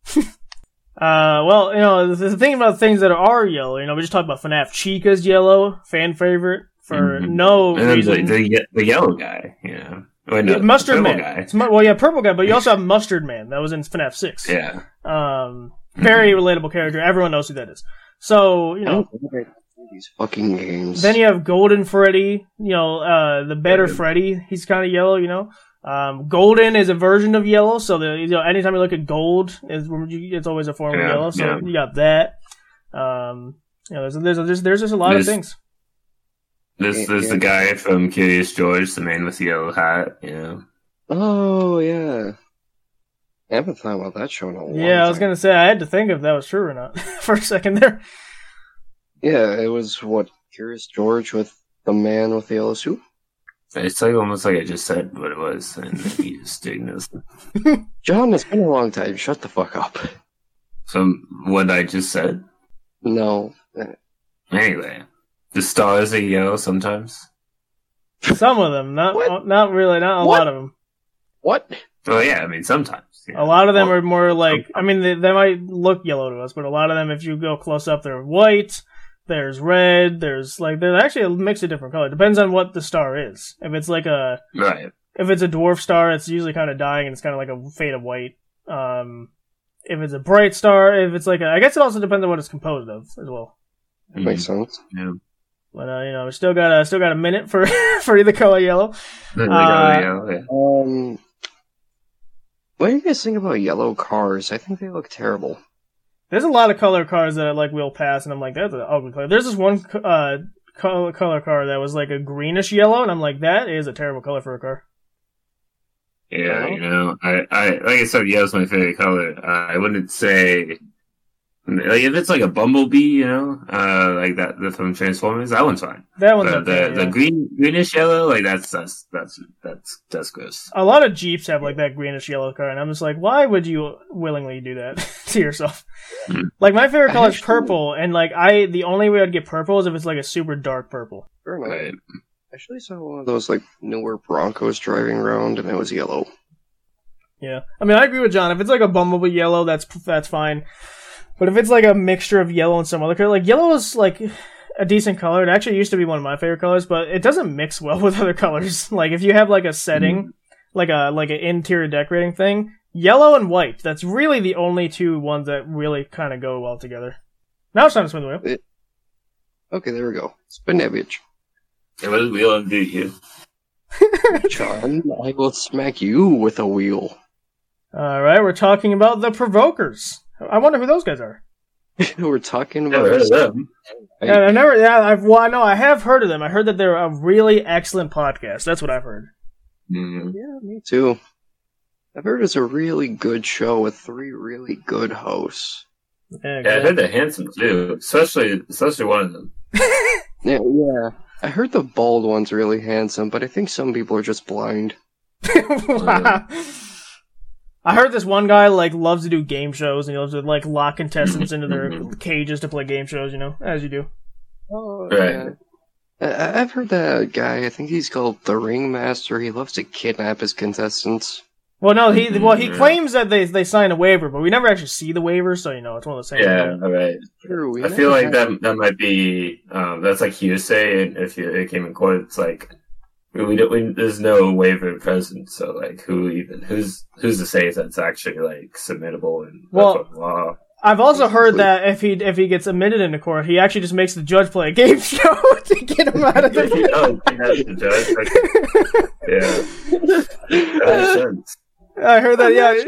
Well, you know, the thing about things that are yellow, you know, we just talked about FNAF. Chica's yellow, fan favorite for no reason. The yellow guy, yeah. Wait, no, Mustard Man. Guy. Purple guy, but you also have Mustard Man. That was in FNAF 6. Yeah. Very relatable character. Everyone knows who that is. So, you know. These fucking games. Then you have Golden Freddy, you know, the better Freddy. He's kind of yellow, you know. Golden is a version of yellow, so anytime you look at gold, it's always a form of yellow. So you got that. You know, there's just a lot of things. There's the guy from Curious George, the man with the yellow hat. Yeah. Oh yeah. I haven't thought about that show in a long time. Yeah, I was gonna say I had to think if that was true or not for a second there. Yeah, it was Curious George with the man with the yellow suit. It's like almost like I just said what it was, and he just didn't know. John, it's been a long time. Shut the fuck up. From what I just said? No. Anyway, the stars are yellow sometimes. Some of them, not really, not a lot of them. What? Well, yeah, I mean sometimes. Yeah. A lot of them are more like, I mean, they might look yellow to us, but a lot of them, if you go close up, they're white. There's red. There's actually a mix of different colors. Depends on what the star is. If it's like if it's a dwarf star, it's usually kind of dying and it's kind of like a fade of white. If it's a bright star, if it's like I guess it also depends on what it's composed of as well. That makes sense. Yeah. But you know, we still got a minute for the color yellow. What do you guys think about yellow cars? I think they look terrible. There's a lot of color cars that like wheel past, and I'm like, that's an ugly color. There's this one color car that was like a greenish yellow, and I'm like, that is a terrible color for a car. Yeah, I like I said, yellow's my favorite color. I wouldn't say like if it's like a bumblebee, like that from Transformers, that one's fine. That one's But okay, the greenish yellow, like that's gross. A lot of Jeeps have like that greenish yellow color, and I'm just like, why would you willingly do that to yourself? Like my favorite color is purple, and like the only way I'd get purple is if it's like a super dark purple. Right. I actually saw one of those like newer Broncos driving around, and it was yellow. Yeah, I mean I agree with John. If it's like a bumblebee yellow, that's fine. But if it's like a mixture of yellow and some other color, like yellow is like a decent color. It actually used to be one of my favorite colors, but it doesn't mix well with other colors. Like if you have like a setting, like an interior decorating thing, yellow and white. That's really the only two ones that really kind of go well together. Now it's time to spin the wheel. Okay, there we go. Spin that bitch. And what does wheel undo you? John, I will smack you with a wheel. All right, we're talking about the Provokers. I wonder who those guys are. We're talking Never heard about of them. I have heard of them. I heard that they're a really excellent podcast. That's what I've heard. Mm. Yeah, me too. I've heard it's a really good show with 3 really good hosts. Yeah, Yeah, I heard they're handsome too, especially one of them. Yeah. I heard the bald one's really handsome, but I think some people are just blind. Wow. I heard this one guy like loves to do game shows, and he loves to like lock contestants into their cages to play game shows, as you do. Oh, Right. yeah. I've heard that guy. I think he's called the Ringmaster. He loves to kidnap his contestants. Well, no, he claims that they sign a waiver, but we never actually see the waiver, so it's one of those things. Yeah, all right. True, I feel like that might be that's like hearsay, and if it came in court, it's like there's no waiver present, so like who's to say if that's actually like submittable and law. I've also heard that if he gets admitted into court, he actually just makes the judge play a game show to get him out of the. He has the judge. Yeah, that makes sense. I heard that. Yeah.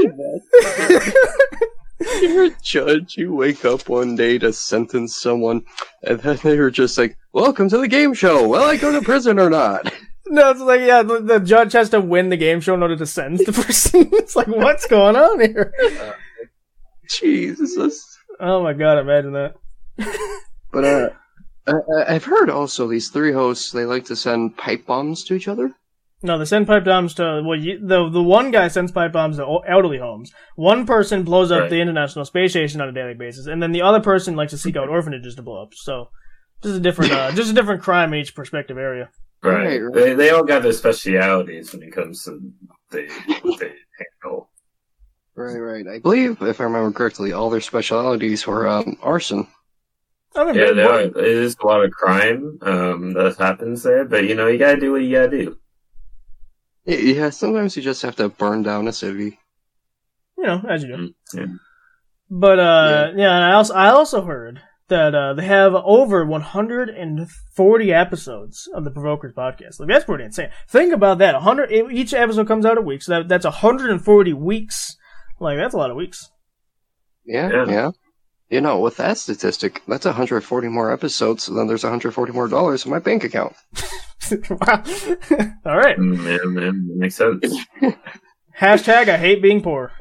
You're a judge. You wake up one day to sentence someone, and then they were just like, "Welcome to the game show. Will I go to prison or not?" No, it's like, yeah, the judge has to win the game show in order to sentence the person. It's like, what's going on here? Jesus. Oh my god, imagine that. But I've heard also these 3 hosts, they like to send pipe bombs to each other. No, they send pipe bombs to, the one guy sends pipe bombs to elderly homes. One person blows up the International Space Station on a daily basis, and then the other person likes to seek out orphanages to blow up. So, just a different crime in each prospective area. Right. They all got their specialities when it comes to what they handle. Right. I believe, if I remember correctly, all their specialities were arson. Yeah, there is a lot of crime that happens there, but you gotta do what you gotta do. Yeah, sometimes you just have to burn down a city. As you do. Yeah. But and I also heard that they have over 140 episodes of the Provokers podcast. Like, that's pretty insane. Think about that. Each episode comes out a week, so that's 140 weeks. Like, that's a lot of weeks. Yeah. With that statistic, that's 140 more episodes, so then there's 140 more dollars in my bank account. Wow. All right. Man, that makes sense. Hashtag I hate being poor.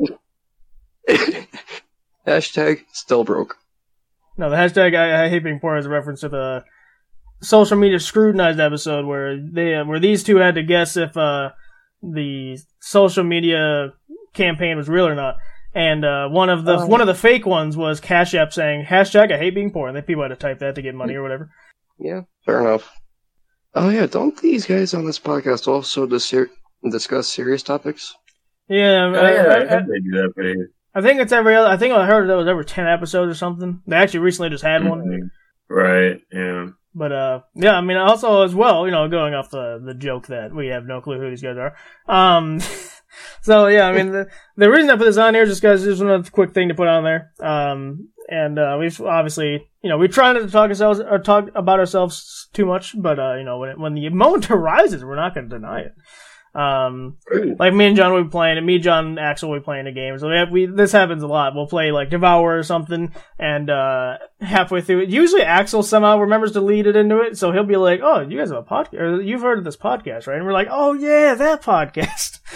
Hashtag still broke. No, the hashtag I hate being poor is a reference to the social media scrutinized episode where these two had to guess if the social media campaign was real or not. And one of the fake ones was Cash App saying hashtag I hate being poor, and then people had to type that to get money or whatever. Yeah, fair enough. Oh yeah, don't these guys on this podcast also discuss serious topics? Yeah, I think they do that pretty. I think it's every other. I think I heard that was every 10 episodes or something. They actually recently just had one. Right. Yeah. But yeah, I mean, also as well, going off the joke that we have no clue who these guys are. So yeah, I mean, the reason I put this on here is just because there's another quick thing to put on there. And we've obviously, we try not to talk about ourselves too much, but when the moment arises, we're not going to deny it. Like me and John will be playing, and me, John, and Axel will be playing a game. So this happens a lot. We'll play like Devour or something, and halfway through it, usually Axel somehow remembers to lead it into it. So he'll be like, "Oh, you guys have a podcast, or you've heard of this podcast, right?" And we're like, "Oh yeah, that podcast."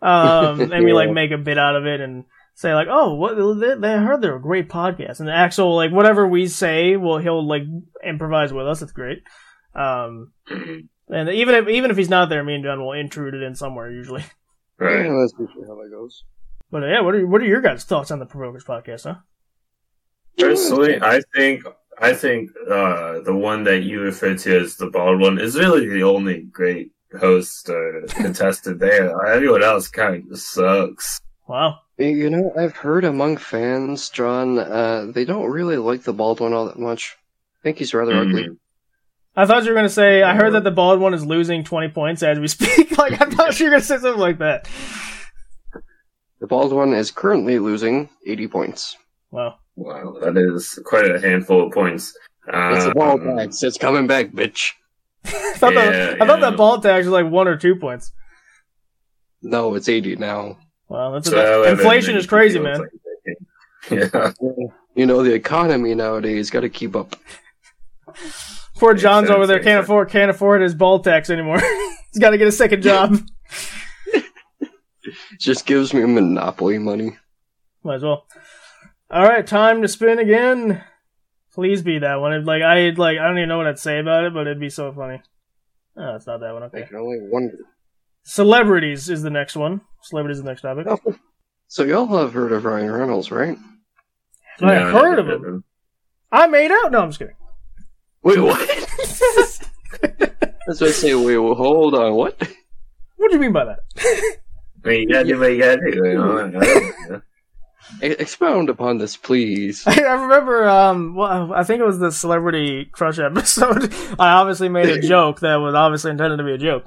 and we like make a bit out of it and say like, oh, what they heard they're a great podcast, and the actual like whatever we say, he'll like improvise with us. It's great. And even if he's not there, me and John will intrude it in somewhere usually. Right. Yeah, that's usually how that goes. But yeah, what are your guys' thoughts on the Provokers podcast, huh? Personally, I think the one that you referred to as the bald one is really the only great host or contestant there. Everyone else kind of just sucks. Wow. You know, I've heard among fans, John, they don't really like the bald one all that much. I think he's rather ugly. I thought you were going to say, I heard that the bald one is losing 20 points as we speak. Like, I thought you were going to say something like that. The bald one is currently losing 80 points. Wow. Wow, that is quite a handful of points. It's a ball tax. It's coming back, bitch. I thought that ball tax was like 1 or 2 points. No, it's 80 now. Wow, inflation is crazy, man. Yeah. You know, the economy nowadays got to keep up. Poor John's over there can't afford his ball tax anymore. He's got to get a second job. Just gives me Monopoly money. Might as well. All right, time to spin again. Please be that one. I don't even know what I'd say about it, but it'd be so funny. Oh, it's not that one. Okay. I can only wonder. Celebrities is the next one. Celebrities is the next topic. Oh, so y'all have heard of Ryan Reynolds, right? I heard of him. I made out. No, I'm just kidding. Wait, what? That's what I say. Wait, well, hold on. What? What do you mean by that? I mean, you gotta do what you gotta do. You know? Expound upon this, please. I remember, I think it was the Celebrity Crush episode. I obviously made a joke that was obviously intended to be a joke.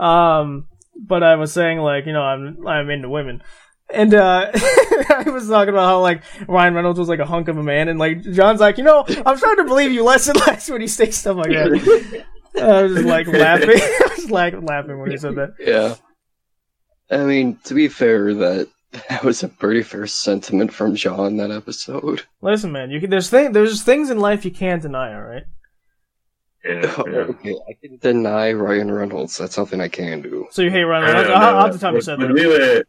But I was saying, like, you know, I'm into women. And, I was talking about how, like, Ryan Reynolds was, like, a hunk of a man. And, like, John's like, you know, I'm starting to believe you less and less when you say stuff like that. I was just, like, laughing. I was, like, laughing when he said that. Yeah. I mean, to be fair, that was a pretty fair sentiment from John, that episode. Listen, man, there's things in life you can't deny, alright? Yeah. Okay, I can deny Ryan Reynolds. That's something I can do. So you hate Ryan Reynolds? How the time you said that?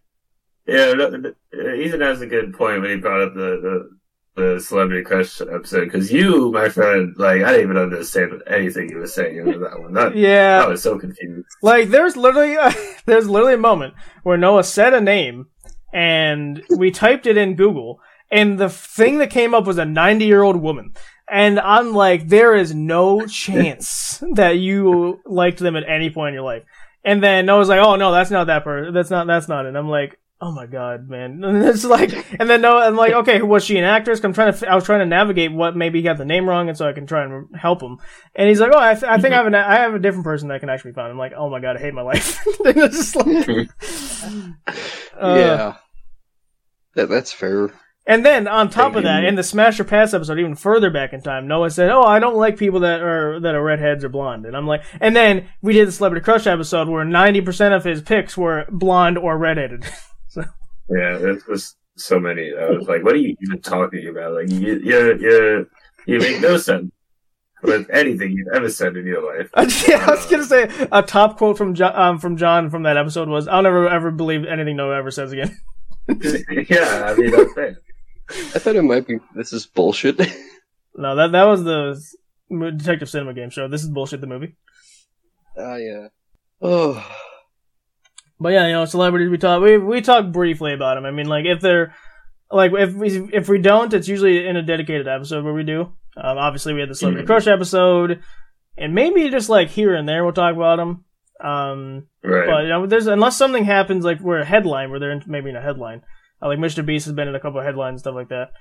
Ethan has a good point when he brought up the Celebrity Crush episode, because you, my friend, like, I didn't even understand anything you were saying in that one. I was so confused. Like, there's literally a moment where Noah said a name, and we typed it in Google, and the thing that came up was a 90-year-old woman. And I'm like, there is no chance that you liked them at any point in your life. And then Noah's like, oh no, that's not that person. That's not it. And I'm like, oh my god, man. And it's like, and then Noah, I'm like, okay, was she an actress? I was trying to navigate what maybe he got the name wrong, and so I can try and help him. And he's like, oh, I think I have a different person that can actually be found. I'm like, oh my god, I hate my life. It's just like, yeah, that's fair. And then on top of that, in the Smash or Pass episode, even further back in time, Noah said, "Oh, I don't like people that are redheads or blonde." And I'm like, and then we did the Celebrity Crush episode where 90% of his picks were blonde or redheaded. So. Yeah, there's just so many. I was like, "What are you even talking about? Like, you make no sense with anything you've ever said in your life." Yeah, I was gonna say a top quote from John from that episode was, "I'll never ever believe anything Noah ever says again." Yeah, I mean that's fair. I thought it might be. This is bullshit. No, that was the Detective Cinema Game Show. This is bullshit. The movie. Yeah. Oh. But yeah, you know, celebrities. We talk briefly about them. I mean, like if they're like if we don't, it's usually in a dedicated episode where we do. Obviously, we had the Celebrity Crush episode, and maybe just like here and there we'll talk about them. Right. But you know, unless something happens like we're a headline, where they're maybe in a headline. Like Mr. Beast has been in a couple of headlines and stuff like that.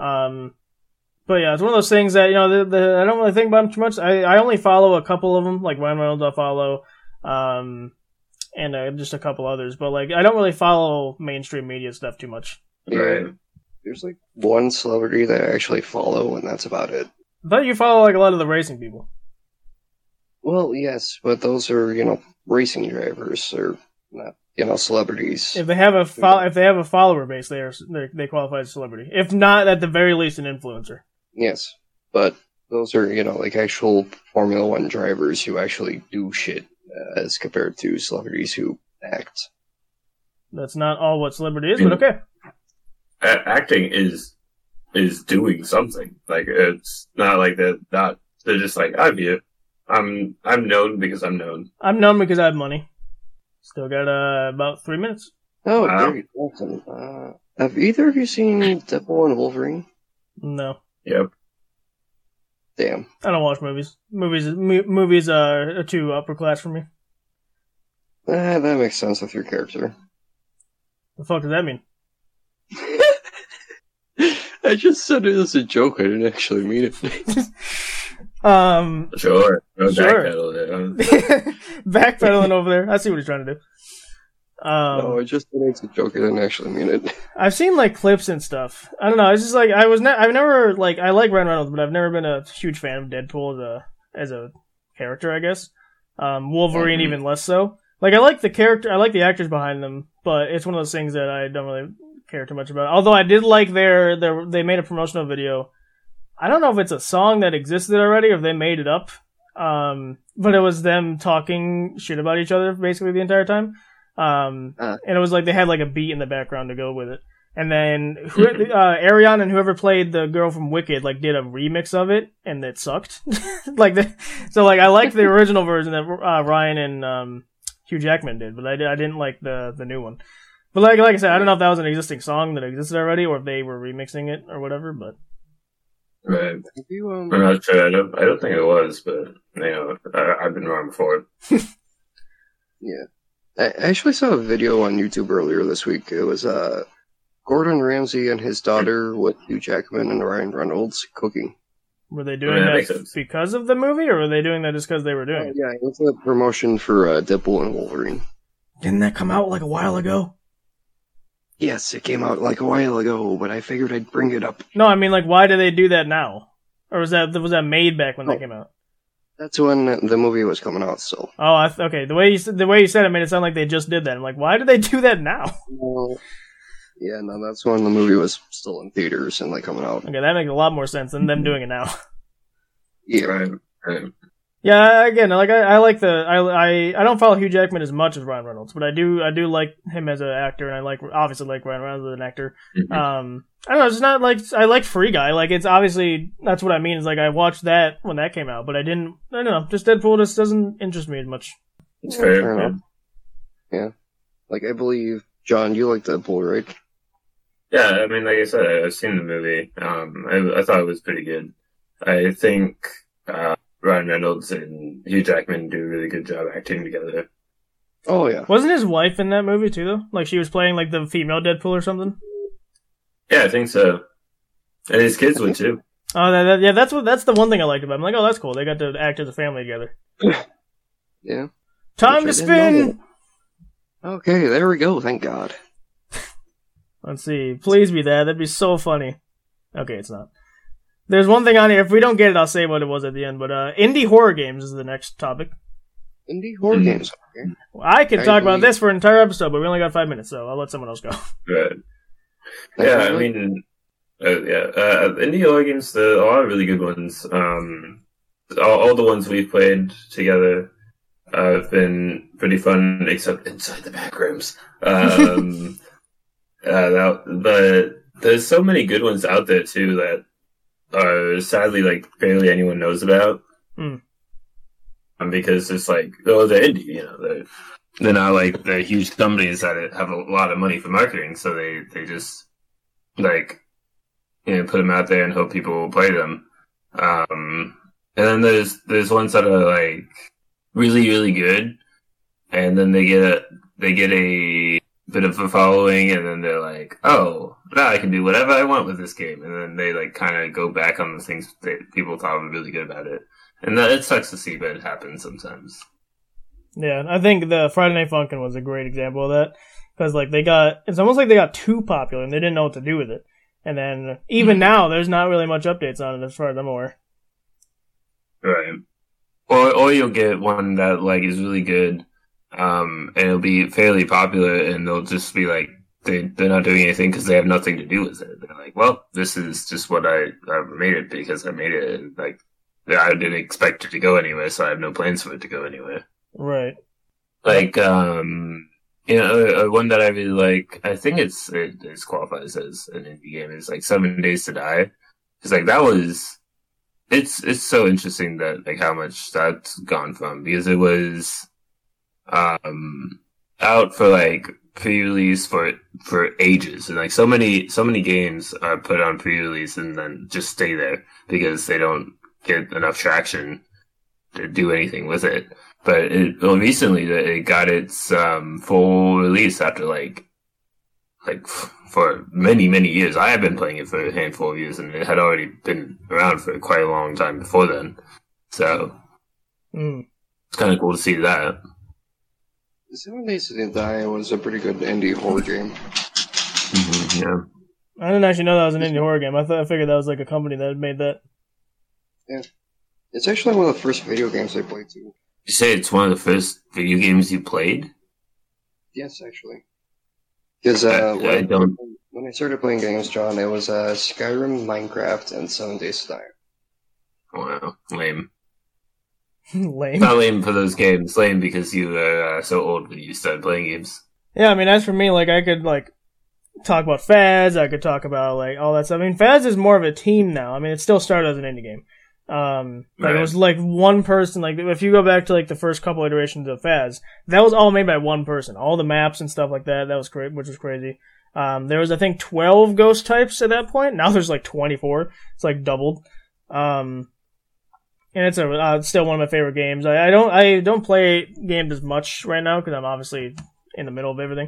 But yeah, it's one of those things that, you know, I don't really think about them too much. I only follow a couple of them, like Ryan Reynolds I follow, and just a couple others. But like, I don't really follow mainstream media stuff too much. Right. There's like one celebrity that I actually follow, and that's about it. I thought you follow like a lot of the racing people. Well, yes, but those are, you know, racing drivers. They're not, you know, celebrities. If they have a follower base, they qualify as a celebrity. If not, at the very least, an influencer. Yes, but those are, you know, like actual Formula One drivers who actually do shit, as compared to celebrities who act. That's not all what celebrity is, but okay. Acting is doing something. Like, it's not like they're just like, I'm known because I'm known. I'm known because I have money. Still got about 3 minutes. Oh, great. Awesome. Have either of you seen Deadpool and Wolverine? No. Yep. Damn. I don't watch movies. Movies are too upper class for me. That makes sense with your character. The fuck does that mean? I just said it as a joke. I didn't actually mean it. Sure. Backpedaling over there. I see what he's trying to do. No, I just said it's a joke. I didn't actually mean it. I've seen like clips and stuff. I don't know. It's just like I've never like I like Ryan Reynolds, but I've never been a huge fan of Deadpool as a character. I guess Wolverine even less so. Like I like the character, I like the actors behind them, but it's one of those things that I don't really care too much about. Although I did like they made a promotional video. I don't know if it's a song that existed already or if they made it up. But it was them talking shit about each other basically the entire time. And it was like they had like a beat in the background to go with it. And then Ariana and whoever played the girl from Wicked like did a remix of it, and it sucked. So I liked the original version that Ryan and Hugh Jackman did, but I didn't like the new one. But like I said, I don't know if that was an existing song that existed already or if they were remixing it or whatever. But right, I'm not sure. I don't think it was, but I've been wrong before. Yeah. I actually saw a video on YouTube earlier this week. It was Gordon Ramsay and his daughter with Hugh Jackman and Ryan Reynolds cooking. Were they doing that because of the movie, or were they doing that just because they were doing it? Yeah, it was a promotion for Deadpool and Wolverine. Didn't that come out like a while ago? Yes, it came out like a while ago, but I figured I'd bring it up. No, I mean, like, why do they do that now? Or was that made back when they came out? That's when the movie was coming out, so. Oh, okay. The way you said it made it sound like they just did that. I'm like, why do they do that now? Well, yeah, no, that's when the movie was still in theaters and like coming out. Okay, that makes a lot more sense than them doing it now. Yeah, right. Yeah, again, like I like I don't follow Hugh Jackman as much as Ryan Reynolds, but I do like him as an actor, and I obviously like Ryan Reynolds as an actor. Mm-hmm. I don't know, it's not like I like Free Guy. Like it's obviously that's what I mean. Is like I watched that when that came out, but I don't know. Just Deadpool just doesn't interest me as much. It's fair. Yeah, like I believe John, you like Deadpool, right? Yeah, I mean, like I said, I've seen the movie. I thought it was pretty good. I think Ryan Reynolds and Hugh Jackman do a really good job acting together. Oh yeah, wasn't his wife in that movie too though? Like she was playing like the female Deadpool or something. Yeah, I think so. And his kids would too. Oh, that's the one thing I liked about it. I'm like, oh, that's cool. They got to act as a family together. Yeah. Time to spin. Okay, there we go. Thank God. Let's see. Please be that. That'd be so funny. Okay, it's not. There's one thing on here. If we don't get it, I'll say what it was at the end. But indie horror games is the next topic. Indie horror games. Okay. Well, I could talk about this for an entire episode, but we only got 5 minutes, so I'll let someone else go. Good. Yeah, I mean, indie horror games, there are a lot of really good ones. All the ones we've played together have been pretty fun, except inside the back rooms. But there's so many good ones out there too that are sadly like barely anyone knows about. Because it's like, oh, they're indie, they're not like the huge companies that have a lot of money for marketing, so they just like put them out there and hope people will play them. And then there's ones that are like really, really good, and then they get a bit of a following, and then they're like, oh, now I can do whatever I want with this game, and then they like kind of go back on the things that people thought were really good about it, and it sucks to see, but it happens sometimes. Yeah, I think the Friday Night Funkin' was a great example of that, because like it's almost like they got too popular and they didn't know what to do with it, and then even now there's not really much updates on it as far as I'm aware. Right. Or you'll get one that like is really good, and it'll be fairly popular, and they'll just be like, they're not doing anything because they have nothing to do with it. They're like, well, this is just what I made it because I made it, and like I didn't expect it to go anywhere, so I have no plans for it to go anywhere. Right. Like one that I really like, I think it qualifies as an indie game, is like 7 Days to Die. It's like it's so interesting that like how much that's gone from, because it was out for like pre-release for ages, and like so many games are put on pre-release and then just stay there because they don't get enough traction to do anything with it. But recently it got its full release after like for many years. I have been playing it for a handful of years, and it had already been around for quite a long time before then. So it's kind of cool to see that. 7 Days to Die was a pretty good indie horror game. Mm-hmm, yeah. I didn't actually know that was an indie horror game. I figured that was like a company that had made that. Yeah. It's actually one of the first video games I played too. You say it's one of the first video games you played? Yes, actually. Because when I started playing games, John, it was Skyrim, Minecraft, and 7 Days to Die. Wow, lame. Lame. Not lame for those games. Lame because you were so old when you started playing games. Yeah, I mean, as for me, like, I could, like, talk about Faz, I could talk about, like, all that stuff. I mean, Faz is more of a team now. I mean, it still started as an indie game. It was, like, one person, like, if you go back to, like, the first couple iterations of Faz, that was all made by one person. All the maps and stuff like that was great, which was crazy. There was, I think, 12 ghost types at that point. Now there's, like, 24. It's, like, doubled. And it's still one of my favorite games. I don't play games as much right now because I'm obviously in the middle of everything.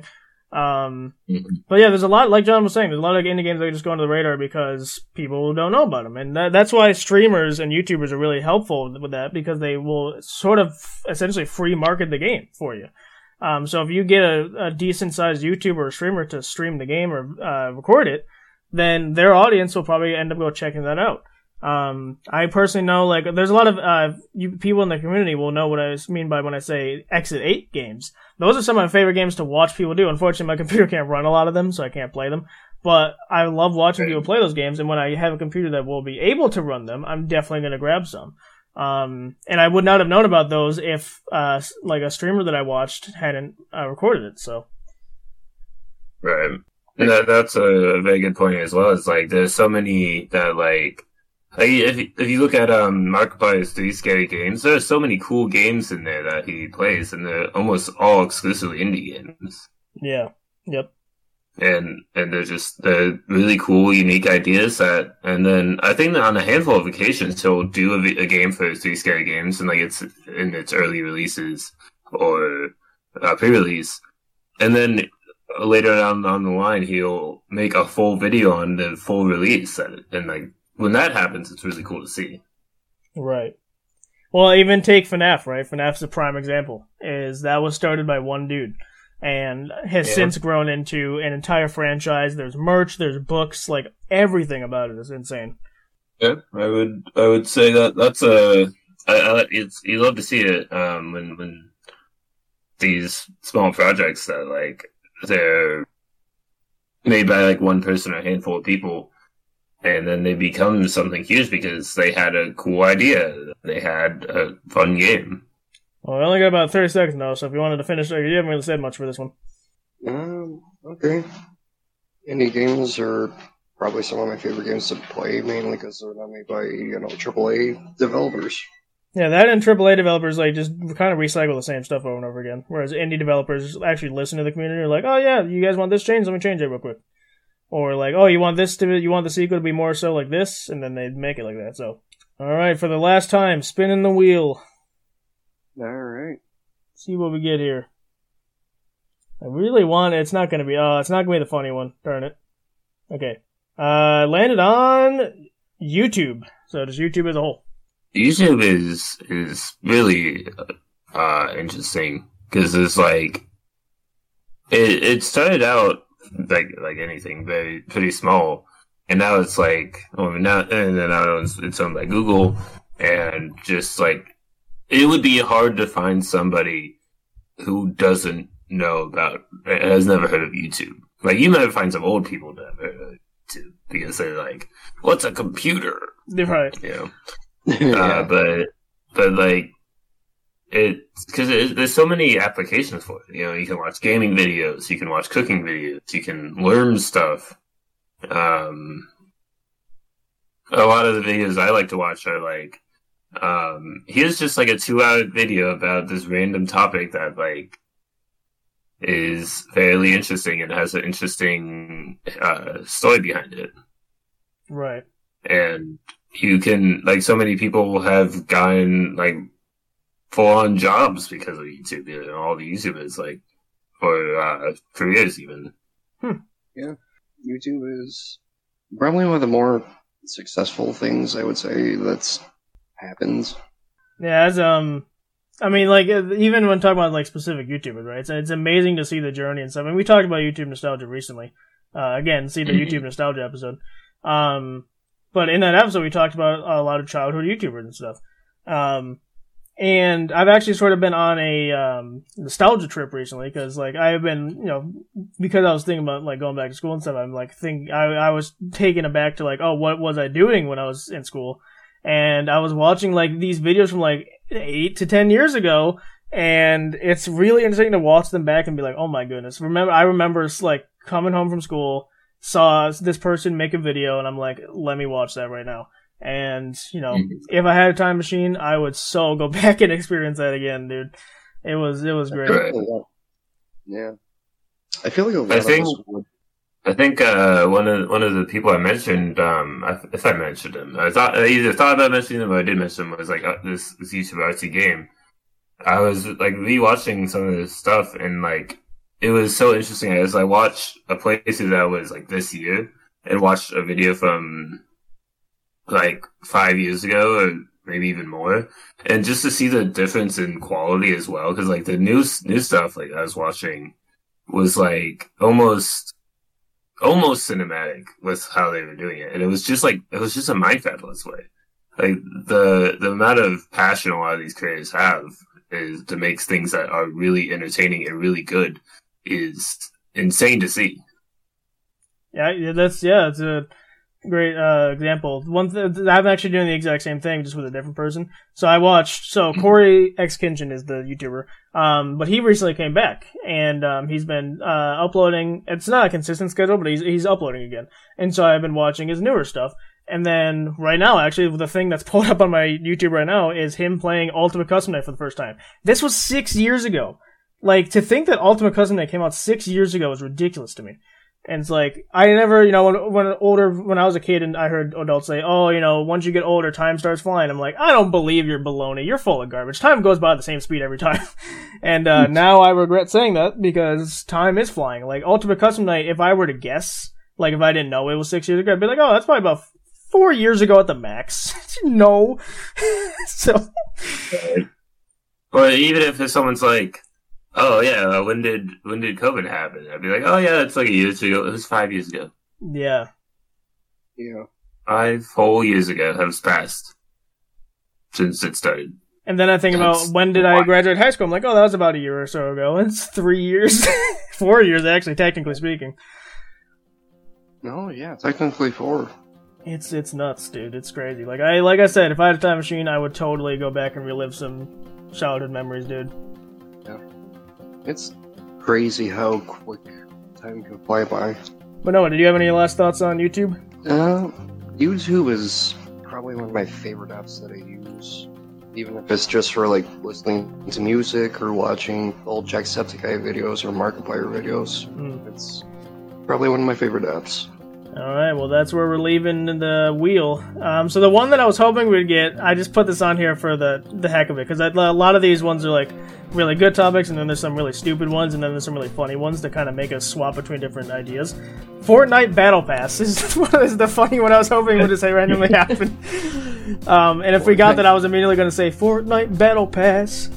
But yeah, there's a lot, like John was saying, there's a lot of indie games that just go under the radar because people don't know about them. And that's why streamers and YouTubers are really helpful with that, because they will sort of essentially free market the game for you. So if you get a decent sized YouTuber or streamer to stream the game or record it, then their audience will probably end up checking that out. I personally know, like, there's a lot of people in the community will know what I mean by when I say Exit 8 games. Those are some of my favorite games to watch people do. Unfortunately, my computer can't run a lot of them, so I can't play them. But I love watching people play those games, and when I have a computer that will be able to run them, I'm definitely going to grab some. And I would not have known about those if, like, a streamer that I watched hadn't recorded it, so. Right. And that's a very good point as well. It's like, there's so many that, like, if you look at Markiplier's 3 Scary Games, there are so many cool games in there that he plays, and they're almost all exclusively indie games. Yeah. Yep. And they're really cool, unique ideas and then I think that on a handful of occasions he'll do a game for 3 Scary Games, and like it's in its early releases or pre-release, and then later on the line he'll make a full video on the full release, and like, when that happens, it's really cool to see. Right. Well, even take FNAF, right? FNAF's a prime example. That was started by one dude, and has since grown into an entire franchise. There's merch, there's books, like, everything about it is insane. Yeah, I would say that's you love to see it when these small projects that, like, they're made by like one person or a handful of people, and then they become something huge because they had a cool idea. They had a fun game. Well, we only got about 30 seconds now, so if you wanted to finish, you haven't really said much for this one. Okay. Indie games are probably some of my favorite games to play, mainly because they're not made by, AAA developers. Yeah, that and AAA developers, like, just kind of recycle the same stuff over and over again. Whereas indie developers actually listen to the community and are like, oh yeah, you guys want this changed? Let me change it real quick. Or like, oh, you want the sequel to be more so like this? And then they make it like that, so. Alright, for the last time, spinning the wheel. Alright. See what we get here. I really want it's not gonna be the funny one, darn it. Okay. Landed on YouTube. So just YouTube as a whole. YouTube is really interesting because it's like it started out like anything pretty small, and now it's like now it's owned by Google, and just like it would be hard to find somebody who doesn't know about, has never heard of YouTube. Like, you might find some old people that have heard of YouTube because they're like, what's a computer? Right. You know. But like there's so many applications for it. You know, you can watch gaming videos, you can watch cooking videos, you can learn stuff. A lot of the videos I like to watch are like, here's just like a 2-hour video about this random topic that like is fairly interesting and has an interesting story behind it. Right. And you can, like, so many people have gotten like full-on jobs because of YouTube, you know, all the YouTubers, like, for careers even. Yeah. YouTube is probably one of the more successful things, I would say, that's happens. Yeah, as I mean, like, even when talking about like specific YouTubers, right? It's amazing to see the journey and stuff. And we talked about YouTube nostalgia recently. Again, see the YouTube nostalgia episode. But in that episode, we talked about a lot of childhood YouTubers and stuff. And I've actually sort of been on a nostalgia trip recently because, like, I've been, you know, because I was thinking about like going back to school and stuff. I'm like, I was taken aback to like, oh, what was I doing when I was in school? And I was watching like these videos from like 8 to 10 years ago, and it's really interesting to watch them back and be like, oh my goodness. I remember like coming home from school, saw this person make a video, and I'm like, let me watch that right now. And, you know, if I had a time machine, I would so go back and experience that again, dude. It was great. Yeah. I feel like a lot of us would. I think one of the people I mentioned, if I mentioned him, I either thought about mentioning him or I did mention him, was like this YouTuber RT Game. I was like rewatching some of this stuff, and like it was so interesting as I watched a playthrough that was like this year and watched a video from like 5 years ago or maybe even more, and just to see the difference in quality as well, because like the new stuff like I was watching was like almost cinematic with how they were doing it, and it was just a Minecraft Let's Play. Like the amount of passion a lot of these creators have is to make things that are really entertaining and really good is insane to see. Yeah, it's a great example. I'm actually doing the exact same thing, just with a different person. So I watched. So Corey X Kinchin is the YouTuber, but he recently came back, and he's been uploading. It's not a consistent schedule, but he's uploading again. And so I've been watching his newer stuff. And then right now, actually, the thing that's pulled up on my YouTube right now is him playing Ultimate Custom Night for the first time. This was 6 years ago. Like, to think that Ultimate Custom Night came out 6 years ago is ridiculous to me. And it's like, I never, you know, when I was a kid and I heard adults say, oh, you know, once you get older, time starts flying. I'm like, I don't believe you're baloney. You're full of garbage. Time goes by at the same speed every time. And now I regret saying that because time is flying. Like, Ultimate Custom Night, if I were to guess, like, if I didn't know it was 6 years ago, I'd be like, oh, that's probably about 4 years ago at the max. No. So. Or even if someome's like, oh yeah, when did COVID happen? I'd be like, oh yeah, it's like a year ago. It was 5 years ago. Yeah. Yeah. 5 whole years ago has passed since it started. And then I think about when did I graduate high school? I'm like, oh, that was about a year or so ago. It's 3 years. 4 years, actually, technically speaking. No, yeah, technically 4. It's nuts, dude. It's crazy. Like I said, if I had a time machine, I would totally go back and relive some childhood memories, dude. Yeah. It's crazy how quick time can fly by. But no, did you have any last thoughts on YouTube? YouTube is probably one of my favorite apps that I use. Even if it's just for, like, listening to music or watching old Jacksepticeye videos or Markiplier videos. It's probably one of my favorite apps. Alright, well that's where we're leaving the wheel. So the one that I was hoping we'd get, I just put this on here for the heck of it, because a lot of these ones are like really good topics, and then there's some really stupid ones, and then there's some really funny ones to kind of make us swap between different ideas. Fortnite Battle Pass is the funny one I was hoping would just say randomly happen. And if we got that, I was immediately going to say Fortnite Battle Pass.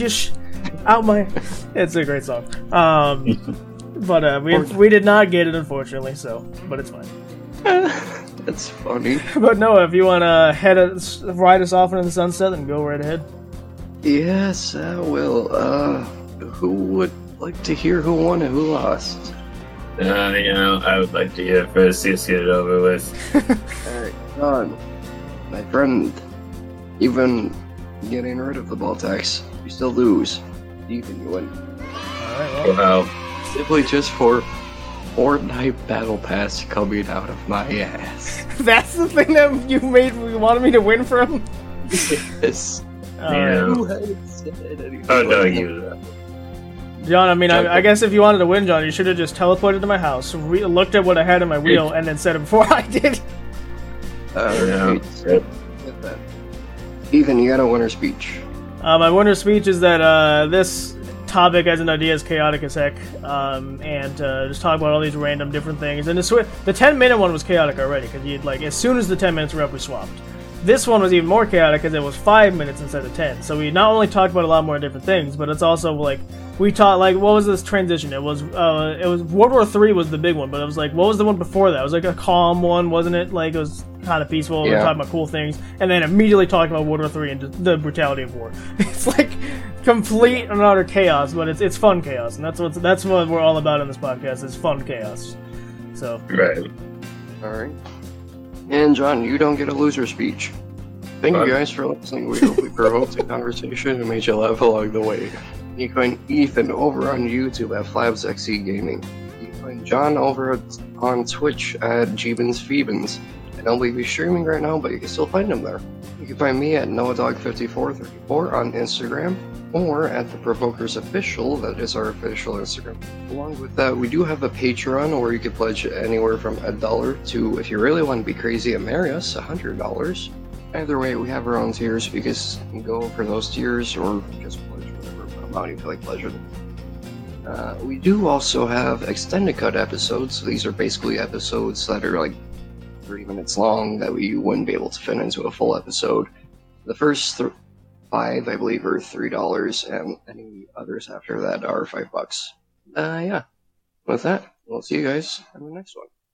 It's a great song. But we did not get it, unfortunately, but it's fine. That's funny. But Noah, if you want to ride us off into the sunset, then go right ahead. Yes, I will. Who would like to hear who won and who lost? I would like to hear it first. Let's get it over with. Alright, John, my friend, even getting rid of the ball tax. You still lose. Even you win. Alright, well. Wow. Simply just for Fortnite Battle Pass coming out of my ass. That's the thing that you wanted me to win from? Yes. Yeah. Who hadn't said anything Oh, no, like you. that? John, I mean, I guess if you wanted to win, John, you should have just teleported to my house, looked at what I had in my wheel, and then said it before I did. Get that. Ethan, you got a winner speech. My winner speech is that this topic as an idea is chaotic as heck, and just talk about all these random different things. And the 10-minute one was chaotic already, because you'd as soon as the 10 minutes were up, we swapped. This one was even more chaotic because it was 5 minutes instead of 10. So we not only talked about a lot more different things, but it's also we taught what was this transition? It was World War III was the big one, but it was what was the one before that? It was a calm one, wasn't it? It was kind of peaceful. We were talking about cool things, and then immediately talking about World War III and the brutality of war. It's complete and utter chaos, but it's fun chaos, and that's what we're all about in this podcast. Is fun chaos. So Right. All right. And John, you don't get a loser speech. Thank you guys for listening. We hope we provoked a conversation and made you laugh along the way. You can find Ethan over on YouTube at FlabsXE Gaming. You can find John over on Twitch at Jeebins I don't believe he's streaming right now, but you can still find him there. You can find me at NoahDog5434 on Instagram, or at the Provokers Official, that is our official Instagram. Along with that, we do have a Patreon where you can pledge anywhere from $1 to, if you really want to be crazy and marry us, $100. Either way, we have our own tiers, because you can go for those tiers or just pledge whatever amount you feel like pledging. We do also have extended cut episodes. These are basically episodes that are 3 minutes long that we wouldn't be able to fit into a full episode. The first 5, I believe, are $3, and any others after that are $5. Yeah. With that, we'll see you guys in the next one.